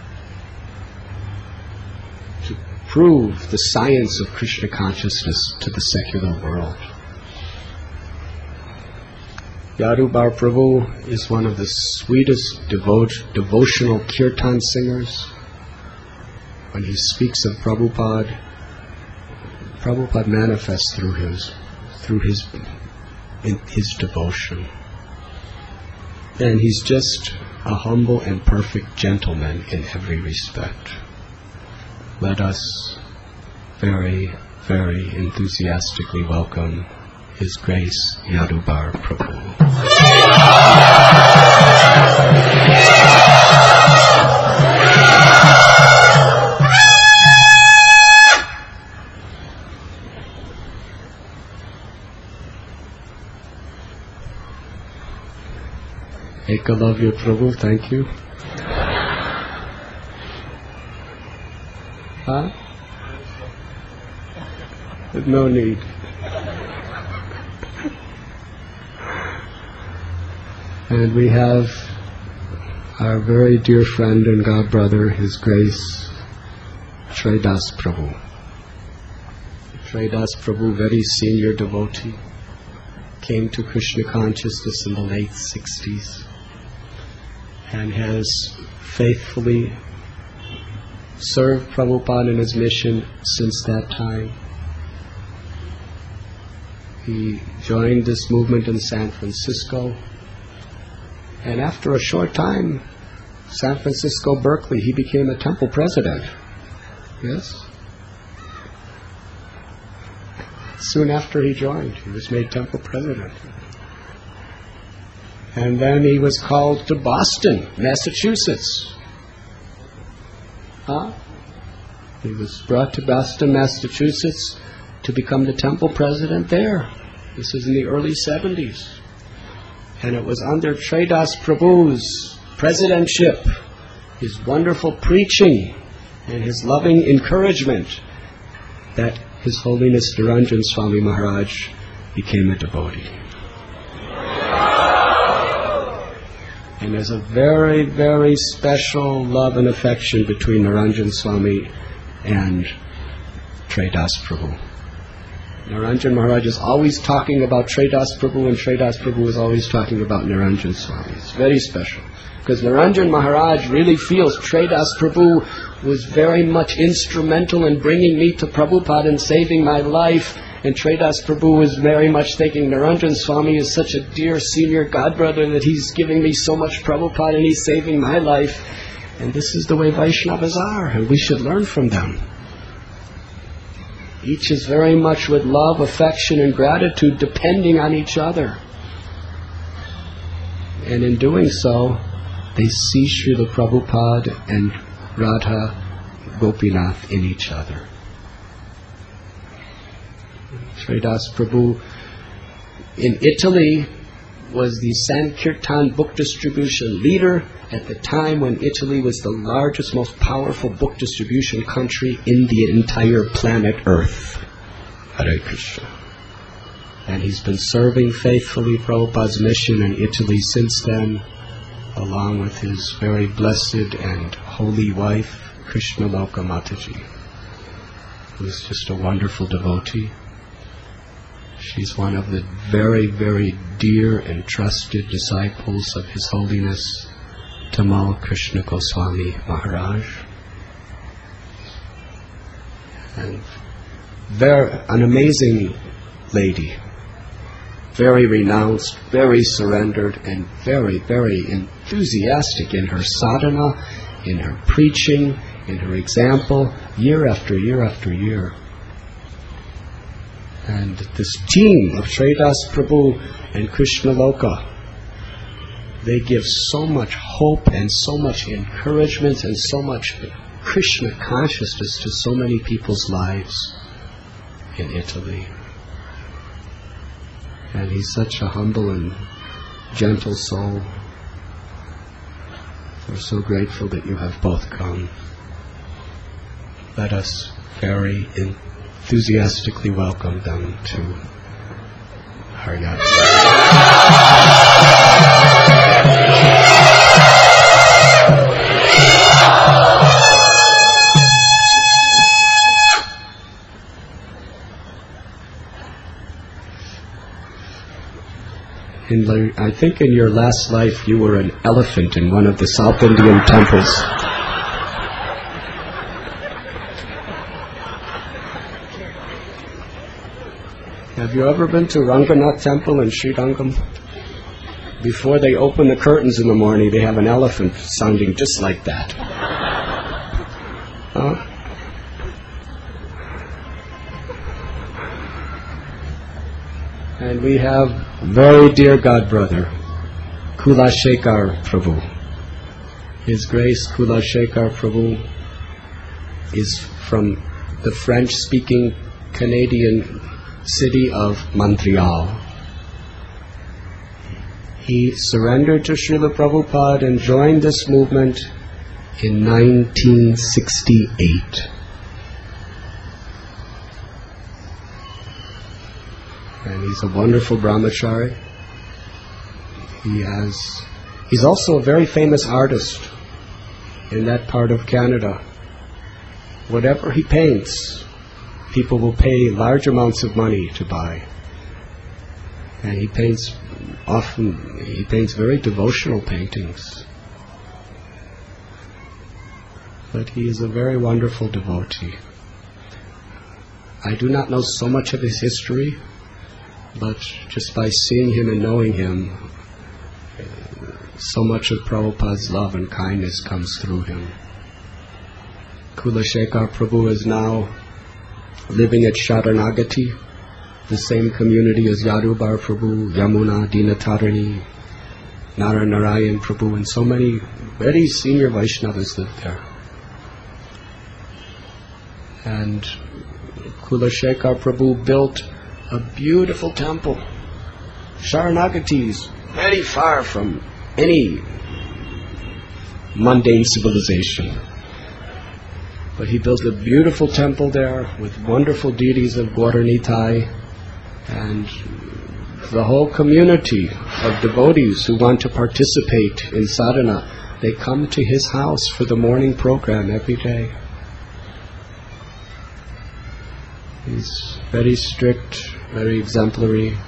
to prove the science of Krishna consciousness to the secular world. Yadubar Prabhu is one of the sweetest devotional kirtan singers. When he speaks of Prabhupada, Prabhupada manifests through his devotion. And he's just a humble and perfect gentleman in every respect. Let us very, very enthusiastically welcome His Grace Yadubar Prabhu. Ekalavya Prabhu, thank you. Huh? No need. And we have our very dear friend and God brother, His Grace Shredas Prabhu. Shredas Prabhu, very senior devotee, came to Krishna consciousness in the late 60s and has faithfully served Prabhupada in his mission since that time. He joined this movement in San Francisco, and after a short time, San Francisco, Berkeley, he became a temple president. Yes? Soon after he joined, he was made temple president. And then he was called to Boston, Massachusetts. He was brought to Boston, Massachusetts to become the temple president there. This was in the early 70s. And it was under Tridas Prabhu's presidentship, his wonderful preaching and his loving encouragement, that His Holiness Niranjan Swami Maharaj became a devotee. And there's a very, very special love and affection between Niranjan Swami and Tridas Prabhu. Niranjan Maharaj is always talking about Tridas Prabhu, and Tridas Prabhu is always talking about Niranjan Swami. It's very special, because Niranjan Maharaj really feels Tridas Prabhu was very much instrumental in bringing me to Prabhupada and saving my life, and Tridas Prabhu was very much thinking Niranjan Swami is such a dear senior godbrother that he's giving me so much Prabhupada and he's saving my life. And this is the way Vaishnavas are, and we should learn from them. Each is very much with love, affection, and gratitude, depending on each other. And in doing so, they see Srila Prabhupada and Radha Gopinath in each other. Tridas Prabhu in Italy was the Sankirtan book distribution leader at the time when Italy was the largest, most powerful book distribution country in the entire planet Earth. Hare Krishna. And he's been serving faithfully Prabhupada's mission in Italy since then, along with his very blessed and holy wife, Krishnaloka Mataji, who's just a wonderful devotee. She's one of the very, very dear and trusted disciples of His Holiness Tamal Krishna Goswami Maharaj. And an amazing lady, very renounced, very surrendered, and very, very enthusiastic in her sadhana, in her preaching, in her example, year after year after year. And this team of Tridas Prabhu and Krishnaloka, they give so much hope and so much encouragement and so much Krishna consciousness to so many people's lives in Italy. And he's such a humble and gentle soul. We're so grateful that you have both come. Let us very enthusiastically welcome them to Haryat. I think in your last life you were an elephant in one of the South Indian temples. Have you ever been to Ranganath Temple in Srirangam? Before they open the curtains in the morning, they have an elephant sounding just like that. Huh? And we have very dear godbrother, Kulashekar Prabhu. His Grace Kulashekar Prabhu is from the French-speaking Canadian city of Montreal. He surrendered to Srila Prabhupada and joined this movement in 1968. And he's a wonderful brahmachari. He's also a very famous artist in that part of Canada. Whatever he paints, people will pay large amounts of money to buy. And he paints very devotional paintings. But he is a very wonderful devotee. I do not know so much of his history, but just by seeing him and knowing him, so much of Prabhupada's love and kindness comes through him. Kulashekar Prabhu is now living at Sharanagati, the same community as Yadubar Prabhu, Yamuna, Dinatarani, Narayan Prabhu, and so many very senior Vaishnavas live there. And Kulashekar Prabhu built a beautiful temple. Sharanagati is very far from any mundane civilization. But he built a beautiful temple there with wonderful deities of Gauranitai, and the whole community of devotees who want to participate in sadhana, they come to his house for the morning program every day. He's very strict, very exemplary,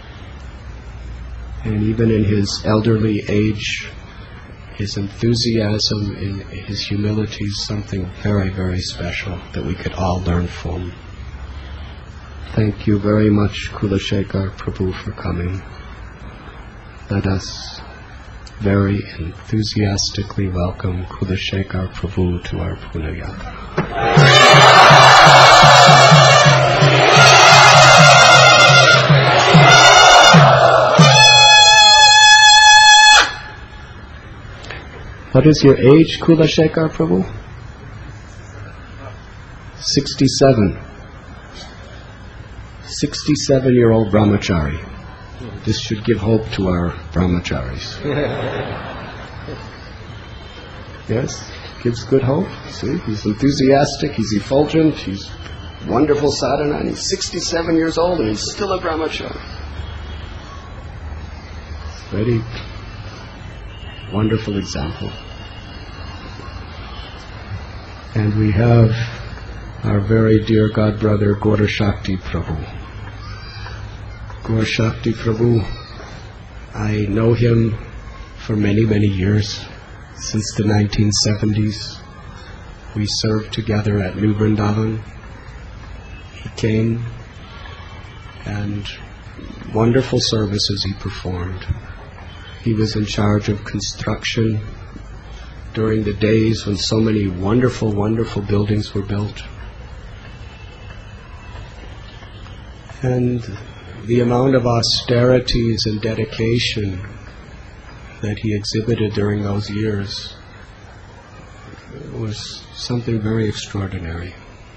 and even in his elderly age, his enthusiasm and his humility is something very, very special that we could all learn from. Thank you very much, Kulashekar Prabhu, for coming. Let us very enthusiastically welcome Kulashekar Prabhu to our Pune Yatra. What is your age, Kulashekar Prabhu? 67. 67-year-old brahmachari. This should give hope to our brahmacharis. Yes, gives good hope. See, he's enthusiastic, he's effulgent, he's wonderful sadhana, and he's 67 years old and he's still a brahmachari. Very wonderful example. And we have our very dear God brother Gaura Shakti Prabhu. Gaura Shakti Prabhu, I know him for many, many years, since the 1970s. We served together at New Vrindavan. He came, and wonderful services he performed. He was in charge of construction during the days when so many wonderful, wonderful buildings were built. And the amount of austerities and dedication that he exhibited during those years was something very extraordinary.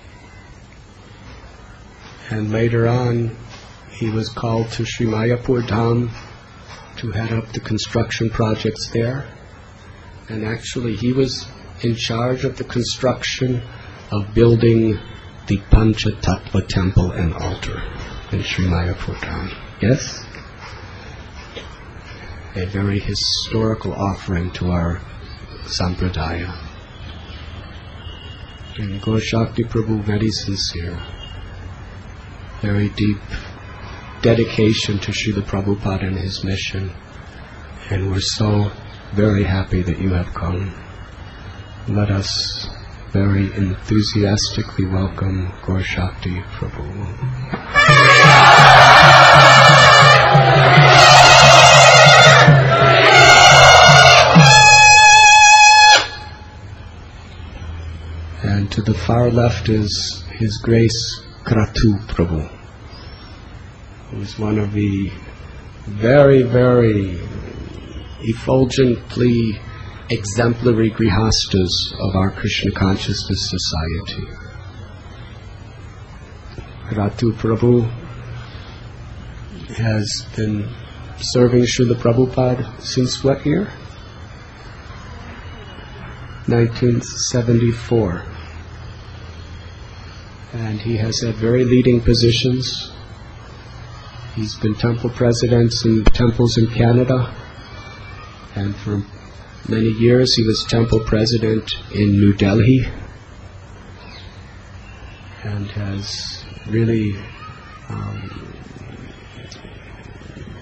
And later on, he was called to Sri Mayapur Dham to head up the construction projects there. And actually he was in charge of the construction of building the Pancha Tattva temple and altar in Sri Mayapur Dham. Yes? A very historical offering to our sampradaya. And Gaura Shakti Prabhu, very sincere, very deep dedication to Srila Prabhupada and his mission. And we're so very happy that you have come. Let us very enthusiastically welcome Gaura Shakti Prabhu. And to the far left is His Grace Kratu Prabhu, who is one of the very, very effulgently exemplary grihastas of our Krishna Consciousness Society. Kratu Prabhu has been serving Srila Prabhupada since what year? 1974. And he has had very leading positions. He's been temple president in temples in Canada, and for many years he was temple president in New Delhi, and has really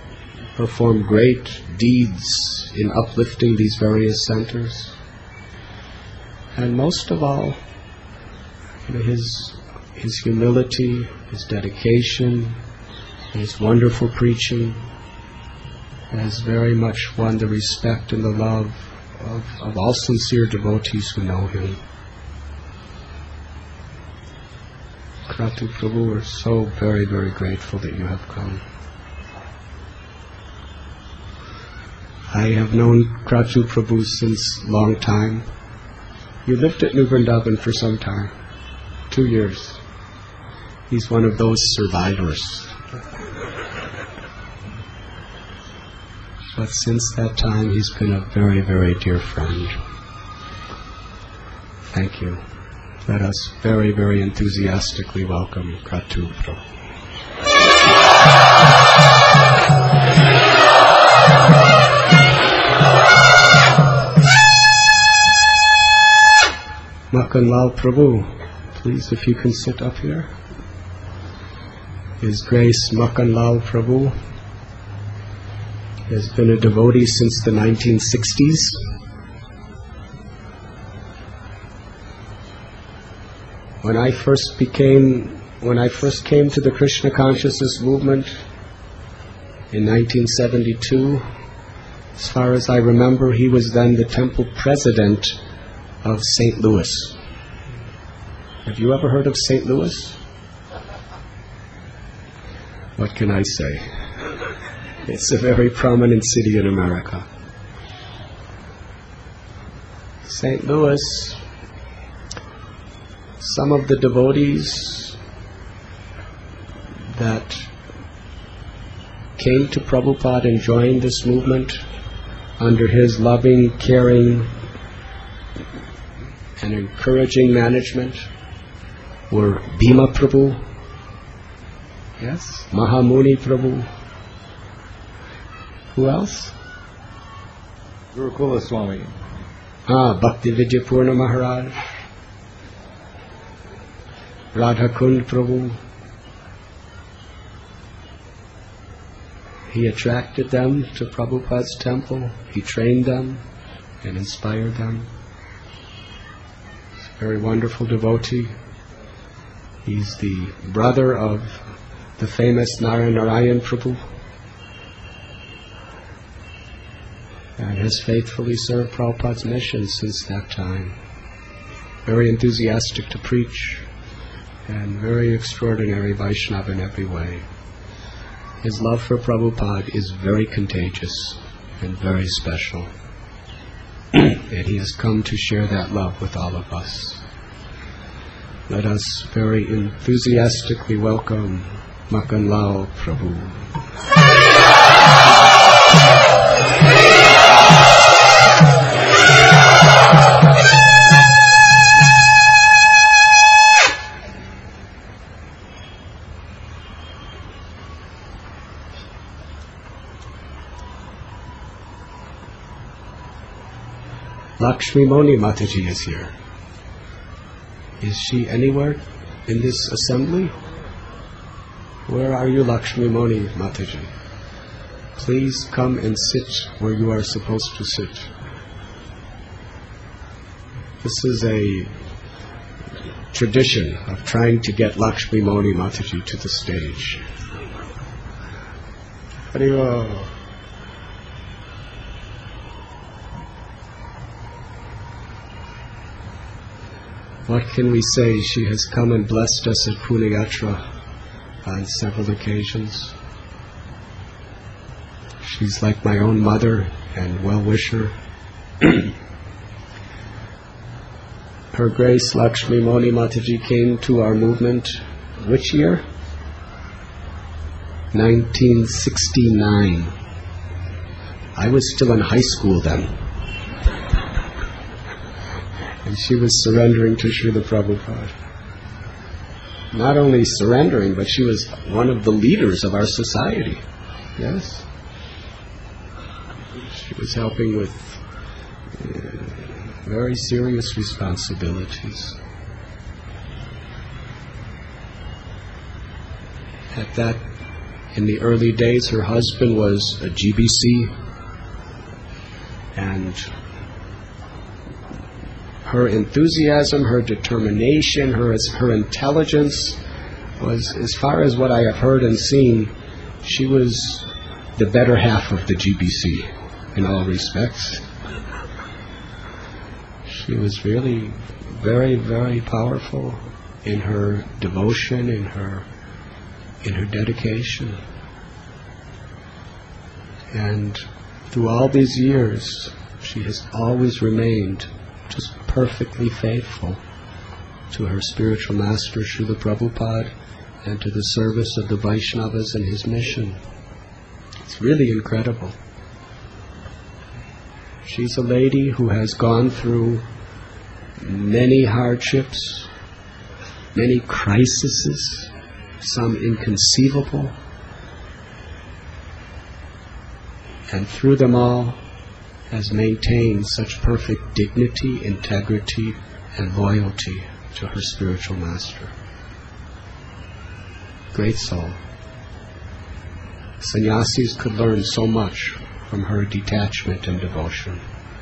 performed great deeds in uplifting these various centers. And most of all, his humility, his dedication, his wonderful preaching has very much won the respect and the love of all sincere devotees who know him. Kratu Prabhu, we're so very, very grateful that you have come. I have known Kratu Prabhu since long time. You lived at New Vrindavan for some time, 2 years. He's one of those survivors. But since that time, he's been a very, very dear friend. Thank you. Let us very, very enthusiastically welcome Kratu Prabhu. Makanlal Prabhu, please, if you can sit up here. His Grace Makanlal Prabhu has been a devotee since the 1960s. When I first came to the Krishna consciousness movement in 1972, as far as I remember, he was then the temple president of St. Louis. Have you ever heard of St. Louis? What can I say? It's a very prominent city in America. St. Louis, some of the devotees that came to Prabhupada and joined this movement under his loving, caring, and encouraging management were Bhima Prabhu, yes, Mahamuni Prabhu. Who else? Gurukula Swami. Bhakti Vidyapurna Maharaj, Radhakund Prabhu. He attracted them to Prabhupada's temple. He trained them and inspired them. He's a very wonderful devotee. He's the brother of the famous Narayan Prabhu, and has faithfully served Prabhupada's mission since that time. Very enthusiastic to preach, and very extraordinary Vaishnava in every way. His love for Prabhupada is very contagious and very special. And he has come to share that love with all of us. Let us very enthusiastically welcome Makanlal Prabhu. Lakshmi Moni Mataji is here. Is she anywhere in this assembly? Where are you, Lakshmi Moni Mataji? Please come and sit where you are supposed to sit. This is a tradition of trying to get Lakshmi Moni Mataji to the stage. Haribo. What can we say? She has come and blessed us at Pune Yatra on several occasions. She's like my own mother and well-wisher. Her Grace Lakshmi Moni Mataji came to our movement which year? 1969. I was still in high school then. And she was surrendering to Srila Prabhupada. Not only surrendering, but she was one of the leaders of our society. Yes. She was helping with very serious responsibilities. At that In the early days, her husband was a GBC, and her enthusiasm, her determination, her intelligence was, as far as what I have heard and seen, she was the better half of the GBC in all respects. She was really very, very powerful in her devotion, in her dedication. And through all these years, she has always remained just perfectly faithful to her spiritual master, Srila Prabhupada, and to the service of the Vaishnavas and his mission. It's really incredible. She's a lady who has gone through many hardships, many crises, some inconceivable, and through them all has maintained such perfect dignity, integrity, and loyalty to her spiritual master. Great soul. Sannyasis could learn so much from her detachment and devotion.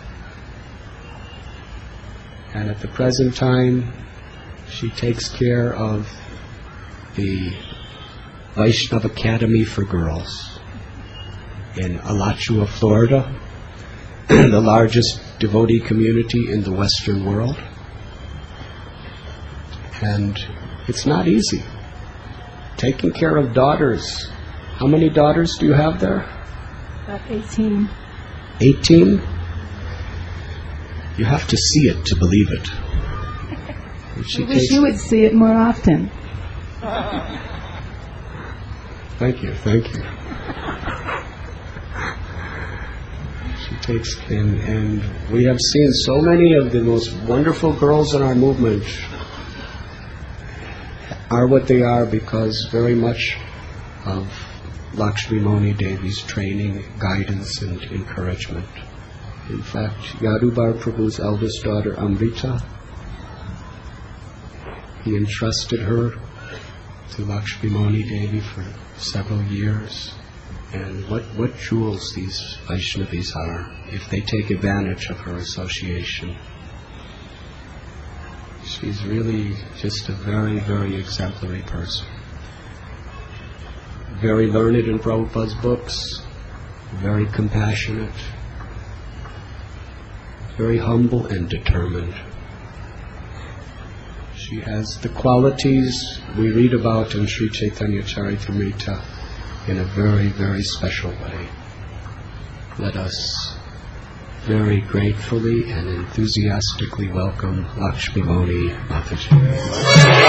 And at the present time, she takes care of the Vaishnava Academy for Girls in Alachua, Florida, the largest devotee community in the Western world. And it's not easy. Taking care of daughters. How many daughters do you have there? About 18. 18? You have to see it to believe it. I wish you would see it more often. Thank you. She takes in, and we have seen so many of the most wonderful girls in our movement are what they are because very much of Lakshmi Moni Devi's training, guidance, and encouragement. In fact, Yadubar Prabhu's eldest daughter, Amrita, he entrusted her to Lakshmi Moni Devi for several years. And what jewels these Vaishnavis are if they take advantage of her association. She's really just a very, very exemplary person. Very learned in Prabhupada's books, very compassionate, very humble and determined. She has the qualities we read about in Sri Chaitanya Charitamrita in a very, very special way. Let us very gratefully and enthusiastically welcome Lakshmi Moni Mataji.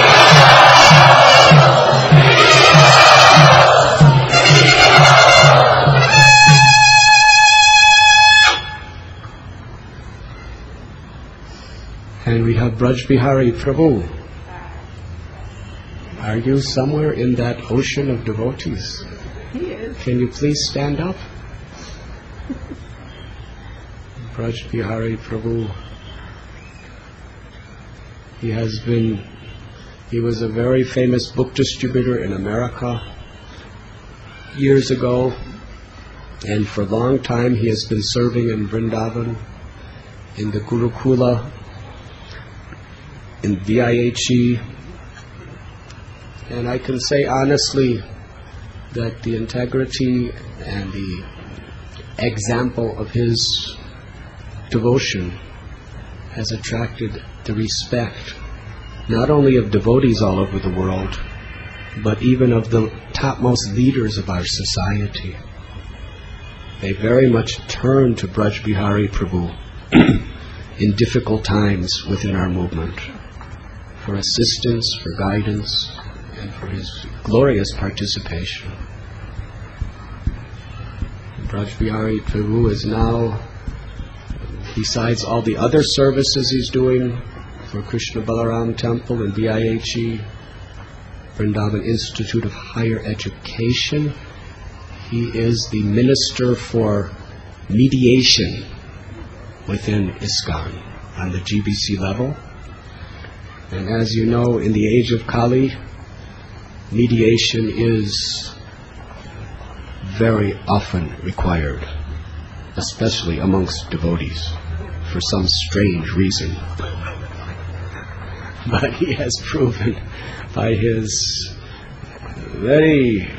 And we have Braj Bihari Prabhu. Are you somewhere in that ocean of devotees? He is. Can you please stand up? Braj Bihari Prabhu. He was a very famous book distributor in America years ago, and for a long time he has been serving in Vrindavan, in the Gurukula, in VIHE, and I can say honestly that the integrity and the example of his devotion has attracted the respect not only of devotees all over the world, but even of the topmost leaders of our society. They very much turn to Braj Bihari Prabhu in difficult times within our movement for assistance, for guidance, and for his glorious participation. Braj Bihari Prabhu is now, besides all the other services he's doing for Krishna Balaram Temple and VIHE, Vrindavan Institute of Higher Education, he is the Minister for Mediation within ISKCON on the GBC level. And as you know, in the age of Kali, mediation is very often required, especially amongst devotees, for some strange reason. But he has proven by his very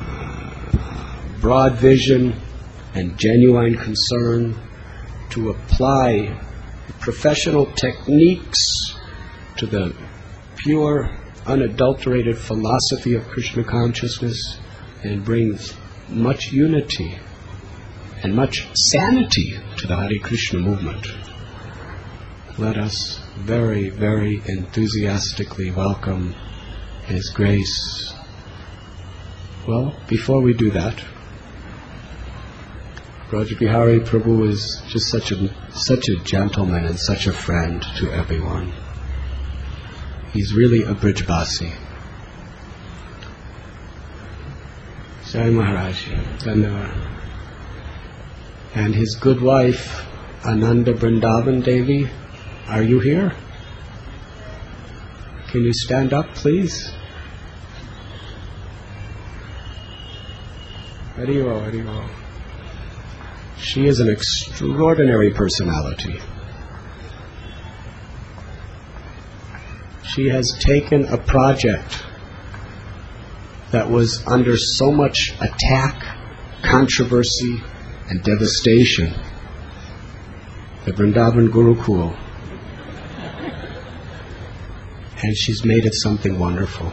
broad vision and genuine concern to apply professional techniques to the pure, unadulterated philosophy of Krishna consciousness, and brings much unity and much sanity to the Hare Krishna movement. Let us very, very enthusiastically welcome His Grace. Well, before we do that, Braj Bihari Prabhu is just such a gentleman and such a friend to everyone. He's really a Brijbasi. Jai Maharaj, Dhanyavad. And his good wife, Ananda Vrindavan Devi, are you here? Can you stand up, please? Haribo, Haribo. She is an extraordinary personality. She has taken a project that was under so much attack, controversy, and devastation, the Vrindavan Gurukul, and she's made it something wonderful.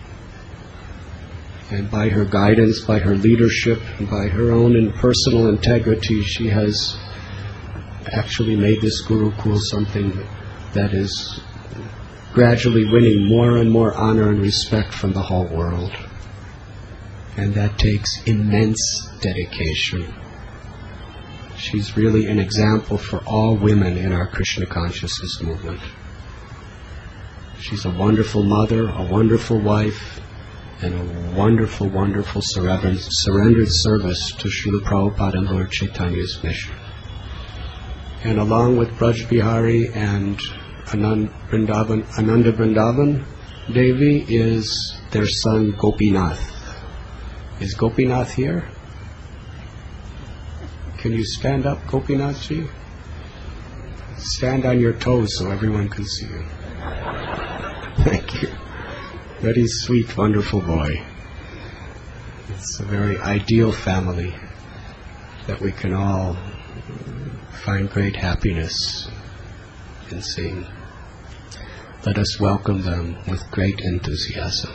And by her guidance, by her leadership, and by her own personal integrity, she has actually made this Gurukul something that is gradually winning more and more honor and respect from the whole world. And that takes immense dedication. She's really an example for all women in our Krishna consciousness movement. She's a wonderful mother, a wonderful wife, and a wonderful, wonderful surrendered service to Srila Prabhupada and Lord Chaitanya's mission. And along with Braj Bihari and Ananda Vrindavan Devi is their son Gopinath. Is Gopinath here? Can you stand up, Gopinathji? Stand on your toes so everyone can see you. Thank you. Very sweet, wonderful boy. It's a very ideal family that we can all find great happiness in seeing. Let us welcome them with great enthusiasm.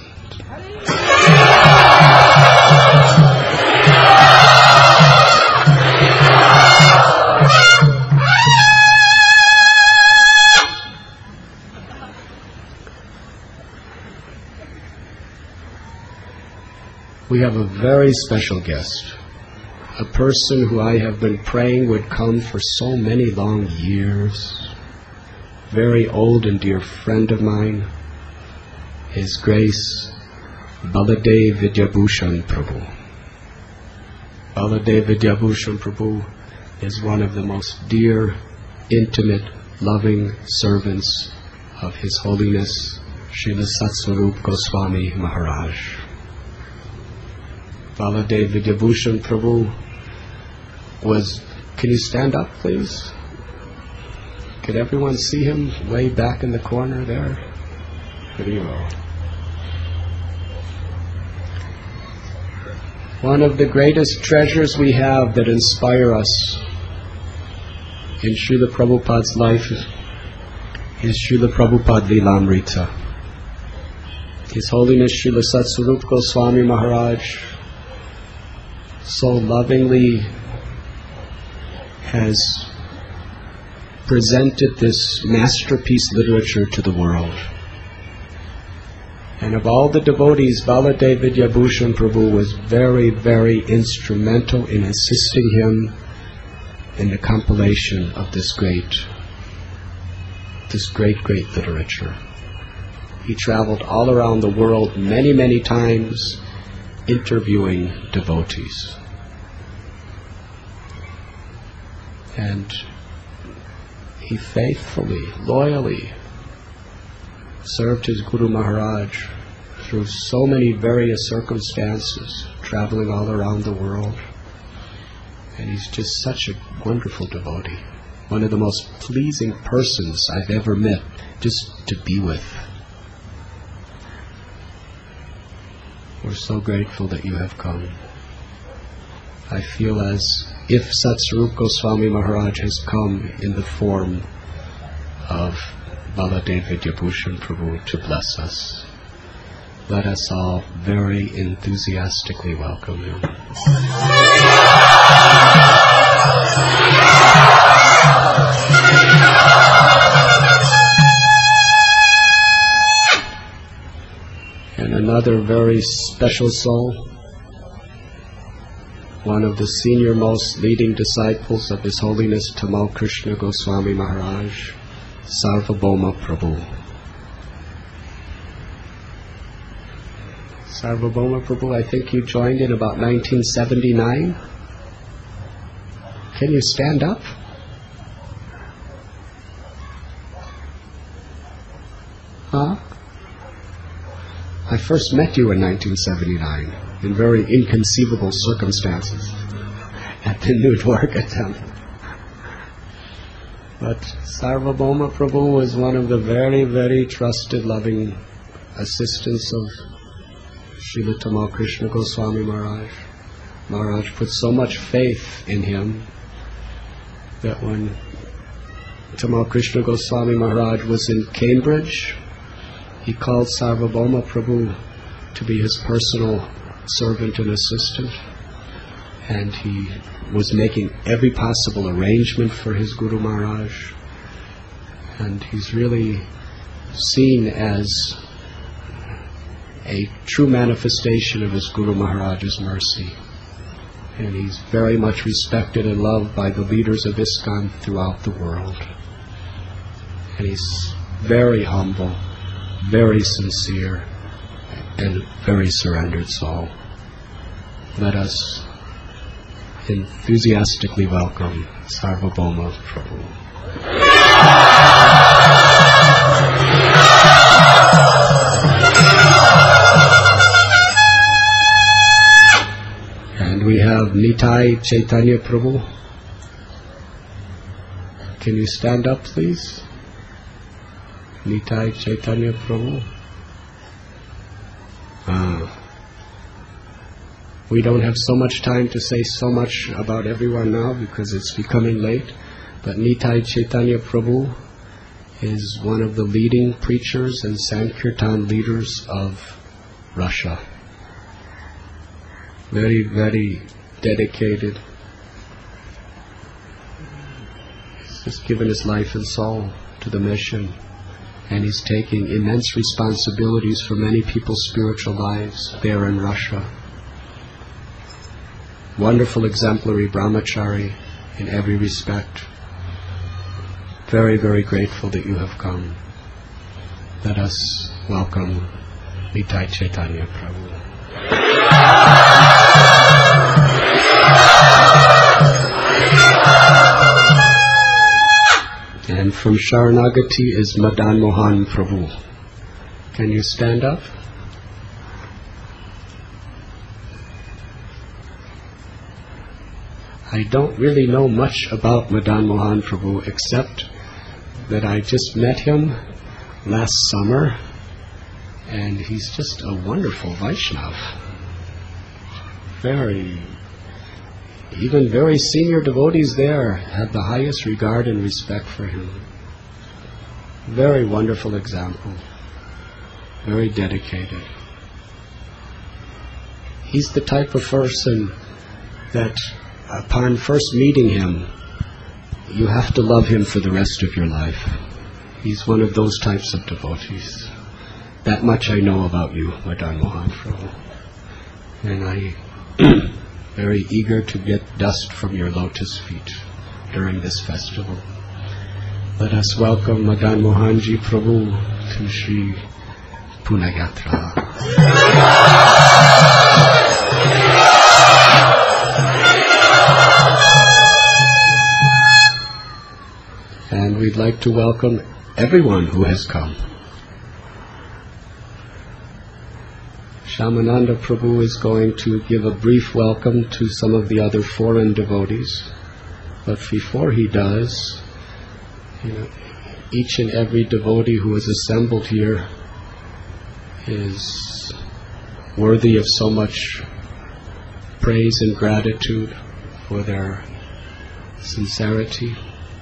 We have a very special guest, a person who I have been praying would come for so many long years, very old and dear friend of mine, His Grace Baladev Vidyabhushan Prabhu. Baladev Vidyabhushan Prabhu is one of the most dear, intimate, loving servants of His Holiness Srila Satsvarup Goswami Maharaj. Baladev Vidyabhushan Prabhu was... Can you stand up, please? Could everyone see him way back in the corner there? Haribo. One of the greatest treasures we have that inspire us in Srila Prabhupada's life is Srila Prabhupada Lilamrita. His Holiness Srila Satsvarup Goswami Maharaj so lovingly has presented this masterpiece literature to the world. And of all the devotees, Baladev Vidyabhushan Prabhu was very, very instrumental in assisting him in the compilation of this great literature. He traveled all around the world many, many times interviewing devotees. And he faithfully, loyally served his Guru Maharaj through so many various circumstances, traveling all around the world. And he's just such a wonderful devotee. One of the most pleasing persons I've ever met, just to be with. We're so grateful that you have come. I feel as if Satsvarup Goswami Maharaj has come in the form of Baladev Vidyabhushan Prabhu to bless us. Let us all very enthusiastically welcome him. And another very special soul, one of the senior most leading disciples of His Holiness Tamal Krishna Goswami Maharaj, Sarvabhauma Prabhu. Sarvabhauma Prabhu, I think you joined in about 1979. Can you stand up? Huh? I first met you in 1979 in very inconceivable circumstances at the New Dwarka Temple. But Sarvabhauma Prabhu was one of the very, very trusted, loving assistants of Srila Tamal Krishna Goswami Maharaj. Maharaj put so much faith in him that when Tamal Krishna Goswami Maharaj was in Cambridge, he called Sarvabhauma Prabhu to be his personal servant and assistant, and he was making every possible arrangement for his Guru Maharaj, and he's really seen as a true manifestation of his Guru Maharaj's mercy, and he's very much respected and loved by the leaders of ISKCON throughout the world, and he's very humble, very sincere, and very surrendered soul. Let us enthusiastically welcome Sarvabhauma Prabhu. And we have Nitai Chaitanya Prabhu. Can you stand up, please? Nitai Chaitanya Prabhu. We don't have so much time to say so much about everyone now because it's becoming late, but Nitai Chaitanya Prabhu is one of the leading preachers and Sankirtan leaders of Russia. Very, very dedicated. He's just given his life and soul to the mission, and he's taking immense responsibilities for many people's spiritual lives there in Russia. Wonderful, exemplary brahmachari in every respect. Very, very grateful that you have come. Let us welcome Nitai Chaitanya Prabhu. And from Sharanagati is Madan Mohan Prabhu. Can you stand up? I don't really know much about Madan Mohan Prabhu except that I just met him last summer, and he's just a wonderful Vaishnav. Even very senior devotees there had the highest regard and respect for him. Very wonderful example. Very dedicated. He's the type of person that upon first meeting him, you have to love him for the rest of your life. He's one of those types of devotees. That much I know about you, Madan Mohan Prabhu. And I very eager to get dust from your lotus feet during this festival. Let us welcome Madan Mohanji Prabhu to Sri Punayatra. And we'd like to welcome everyone who has come. Shyamananda Prabhu is going to give a brief welcome to some of the other foreign devotees. But before he does, each and every devotee who is assembled here is worthy of so much praise and gratitude for their sincerity.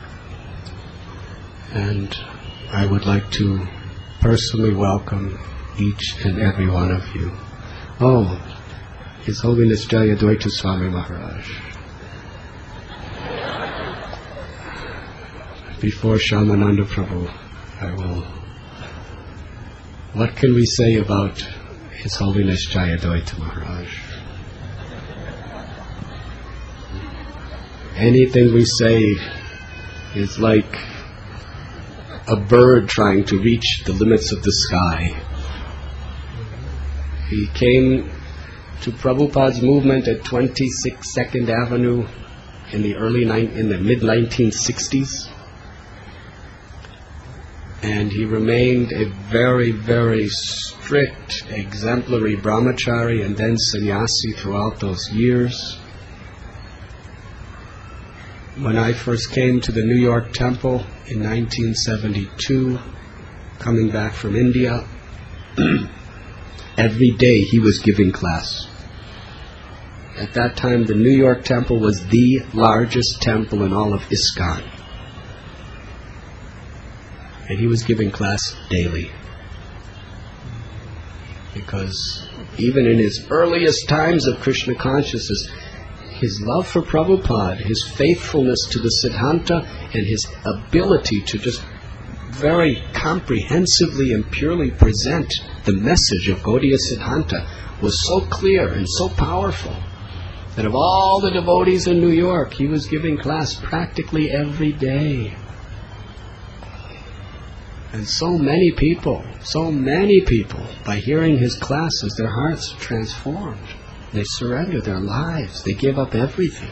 And I would like to personally welcome each and every one of you. Oh, His Holiness Jayadvaita Swami Maharaj. Before Shyamananda Prabhu, what can we say about His Holiness Jayadvaita Maharaj? Anything we say is like a bird trying to reach the limits of the sky. He came to Prabhupada's movement at 26 2nd Avenue in the mid-1960s. And he remained a very, very strict, exemplary brahmachari and then sannyasi throughout those years. When I first came to the New York Temple in 1972, coming back from India, every day he was giving class. At that time, the New York Temple was the largest temple in all of ISKCON. And he was giving class daily. Because even in his earliest times of Krishna consciousness, his love for Prabhupada, his faithfulness to the Siddhanta, and his ability to just very comprehensively and purely present the message of Gaudiya Siddhanta was so clear and so powerful that of all the devotees in New York, he was giving class practically every day. And so many people, by hearing his classes, their hearts transformed. They surrender their lives. They give up everything.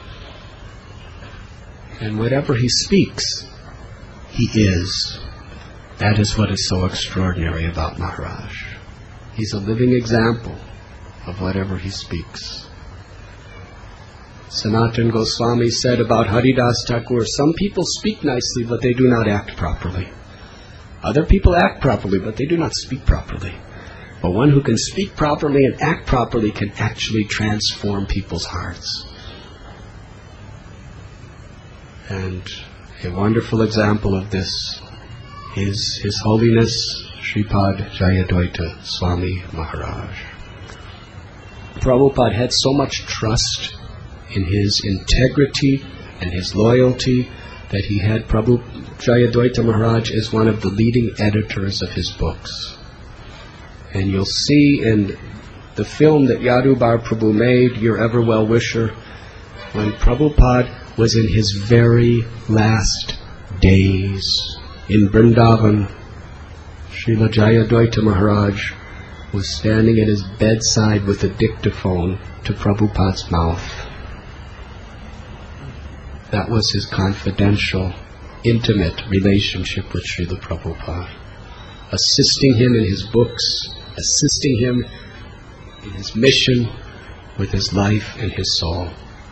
And whatever he speaks, he is. That is what is so extraordinary about Maharaj. He's a living example of whatever he speaks. Sanatana Goswami said about Haridas Thakur, some people speak nicely, but they do not act properly. Other people act properly, but they do not speak properly. But one who can speak properly and act properly can actually transform people's hearts. And a wonderful example of this is His Holiness Shripad Jayadvaita Swami Maharaj. Prabhupada had so much trust in his integrity and his loyalty that he had Jayadvaita Maharaj as one of the leading editors of his books. And you'll see in the film that Yadubar Prabhu made, Your Ever Well-Wisher, when Prabhupada was in his very last days in Vrindavan, Srila Jayadvaita Maharaj was standing at his bedside with a dictaphone to Prabhupada's mouth. That was his confidential, intimate relationship with Srila Prabhupada, assisting him in his books, assisting him in his mission with his life and his soul.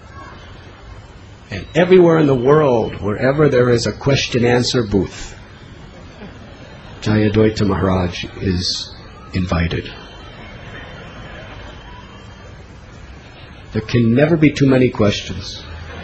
And everywhere in the world, wherever there is a question-answer booth, Jayadvaita Maharaj is invited. There can never be too many questions.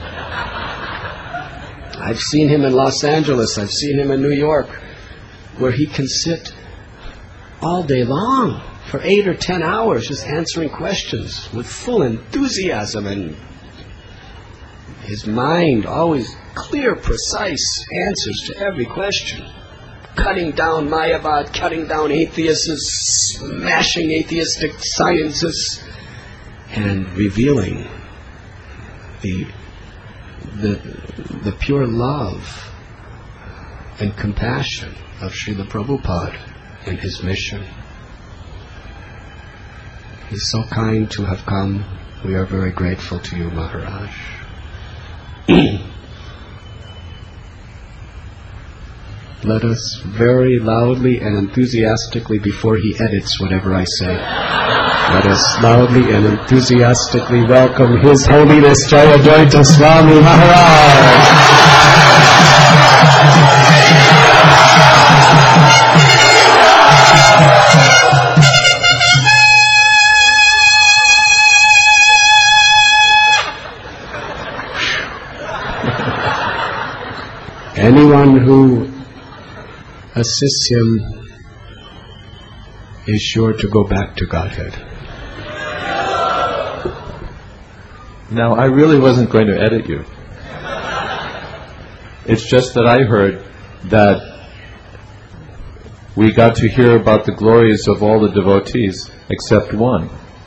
I've seen him in Los Angeles, I've seen him in New York, where he can sit all day long for 8 or 10 hours just answering questions with full enthusiasm, and his mind always clear, precise answers to every question, cutting down Mayavad, cutting down atheists, smashing atheistic sciences, and revealing the pure love and compassion of Srila Prabhupada and his mission. He's so kind to have come. We are very grateful to you, Maharaj. Let us very loudly and enthusiastically, before he edits whatever I say, Let us loudly and enthusiastically welcome His Holiness Jayadvaita Swami Maharaj. Anyone who assists him is sure to go back to Godhead. Now, I really wasn't going to edit you. It's just that I heard that we got to hear about the glories of all the devotees except one.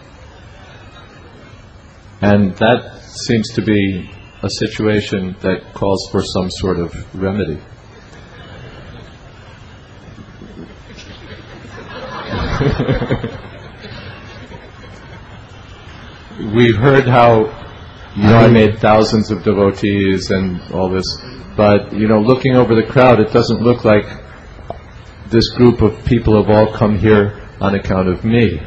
And that seems to be a situation that calls for some sort of remedy. We've heard how, I made thousands of devotees and all this, but, looking over the crowd, it doesn't look like this group of people have all come here on account of me.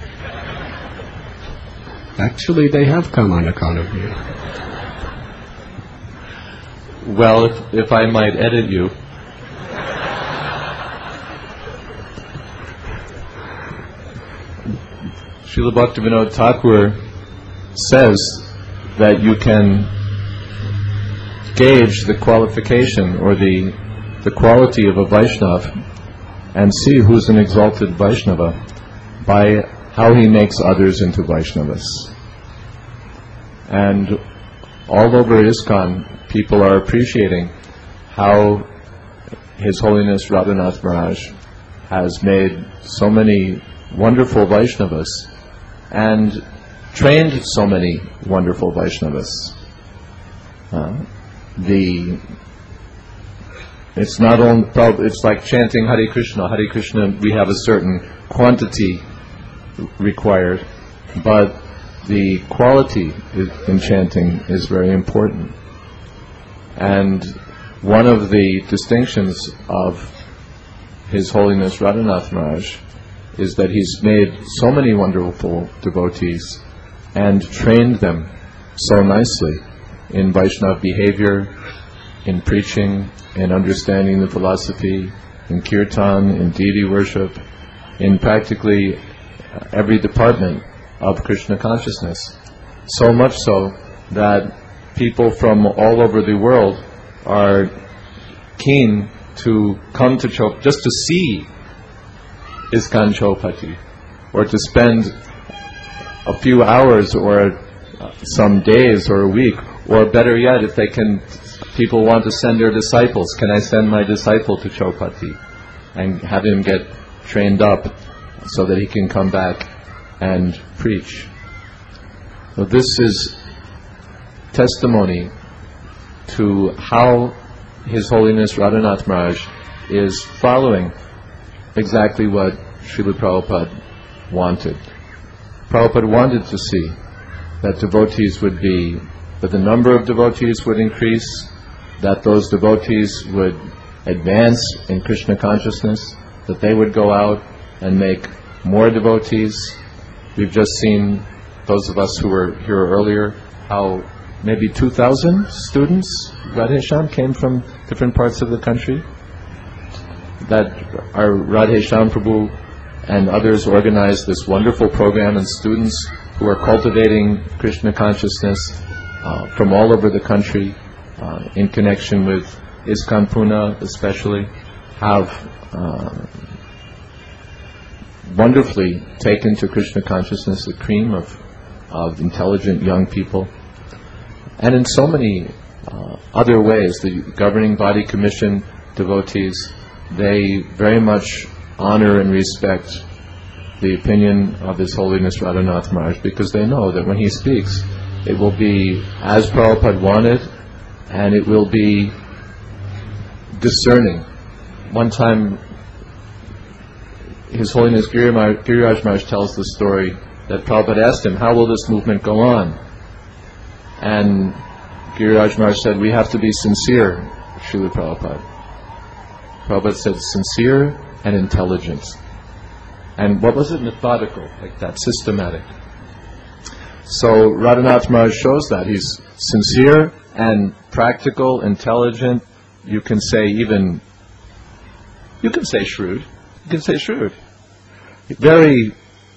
Actually, they have come on account of you. Well, if I might edit you. Srila Bhaktivinoda Thakur says that you can gauge the qualification or the quality of a Vaishnava and see who's an exalted Vaishnava by how he makes others into Vaishnavas. And all over ISKCON, people are appreciating how His Holiness Radhanath Maharaj has made so many wonderful Vaishnavas and trained so many wonderful Vaishnavas. It's not only, it's like chanting Hare Krishna. Hare Krishna, we have a certain quantity required, but the quality in chanting is very important. And one of the distinctions of His Holiness Radhanath Maharaj is that he's made so many wonderful devotees and trained them so nicely in Vaishnava behavior, in preaching, in understanding the philosophy, in kirtan, in deity worship, in practically every department of Krishna consciousness. So much so that people from all over the world are keen to come to Chowpatty just to see ISKCON Chowpatty, or to spend a few hours or some days or a week, or better yet, if people want to send their disciples, can I send my disciple to Chowpatty and have him get trained up so that he can come back and preach? So this is testimony to how His Holiness Radhanath Maharaj is following exactly what Srila Prabhupada wanted. Prabhupada wanted to see that that the number of devotees would increase, that those devotees would advance in Krishna consciousness, that they would go out and make more devotees. We've just seen, those of us who were here earlier, how maybe 2,000 students, Radhesham, came from different parts of the country, that our Radhesham Prabhu and others organized this wonderful program, and students who are cultivating Krishna consciousness from all over the country, in connection with ISKCON Pune especially, have wonderfully taken to Krishna consciousness a cream of intelligent young people. And in so many other ways, the governing body commission devotees, they very much honor and respect the opinion of His Holiness Radhanath Maharaj, because they know that when he speaks, it will be as Prabhupada wanted, and it will be discerning. One time, His Holiness Giriraj Maharaj tells the story that Prabhupada asked him, how will this movement go on? And Giriraj Maharaj said, we have to be sincere, Srila Prabhupada. Prabhupada said, sincere and intelligent. And what was it? Methodical, like that, systematic. So Radhanath Maharaj shows that. He's sincere and practical, intelligent. You can say shrewd. You can say shrewd. Very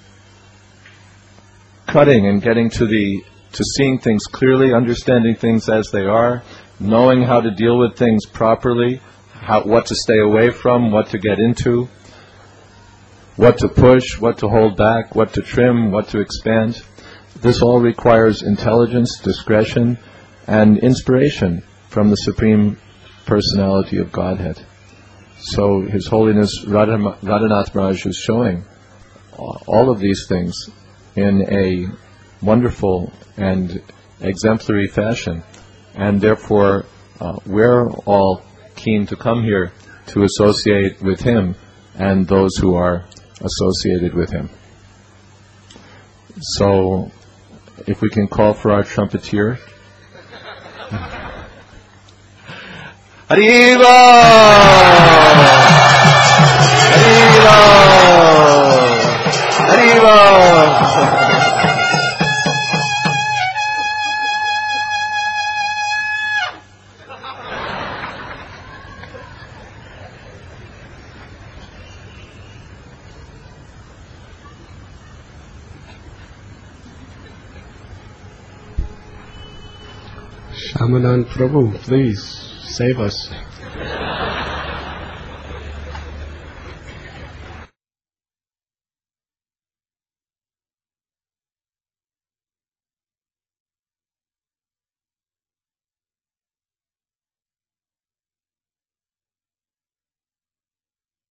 cutting and getting to seeing things clearly, understanding things as they are, knowing how to deal with things properly, what to stay away from, what to get into, what to push, what to hold back, what to trim, what to expand. This all requires intelligence, discretion, and inspiration from the Supreme Personality of Godhead. So His Holiness Radhanath Maharaj is showing all of these things in a wonderful and exemplary fashion, and therefore we're all keen to come here to associate with him and those who are associated with him. So if we can call for our trumpeter. Hariva! Hariva! Hariva! Shamanand Prabhu, please save us.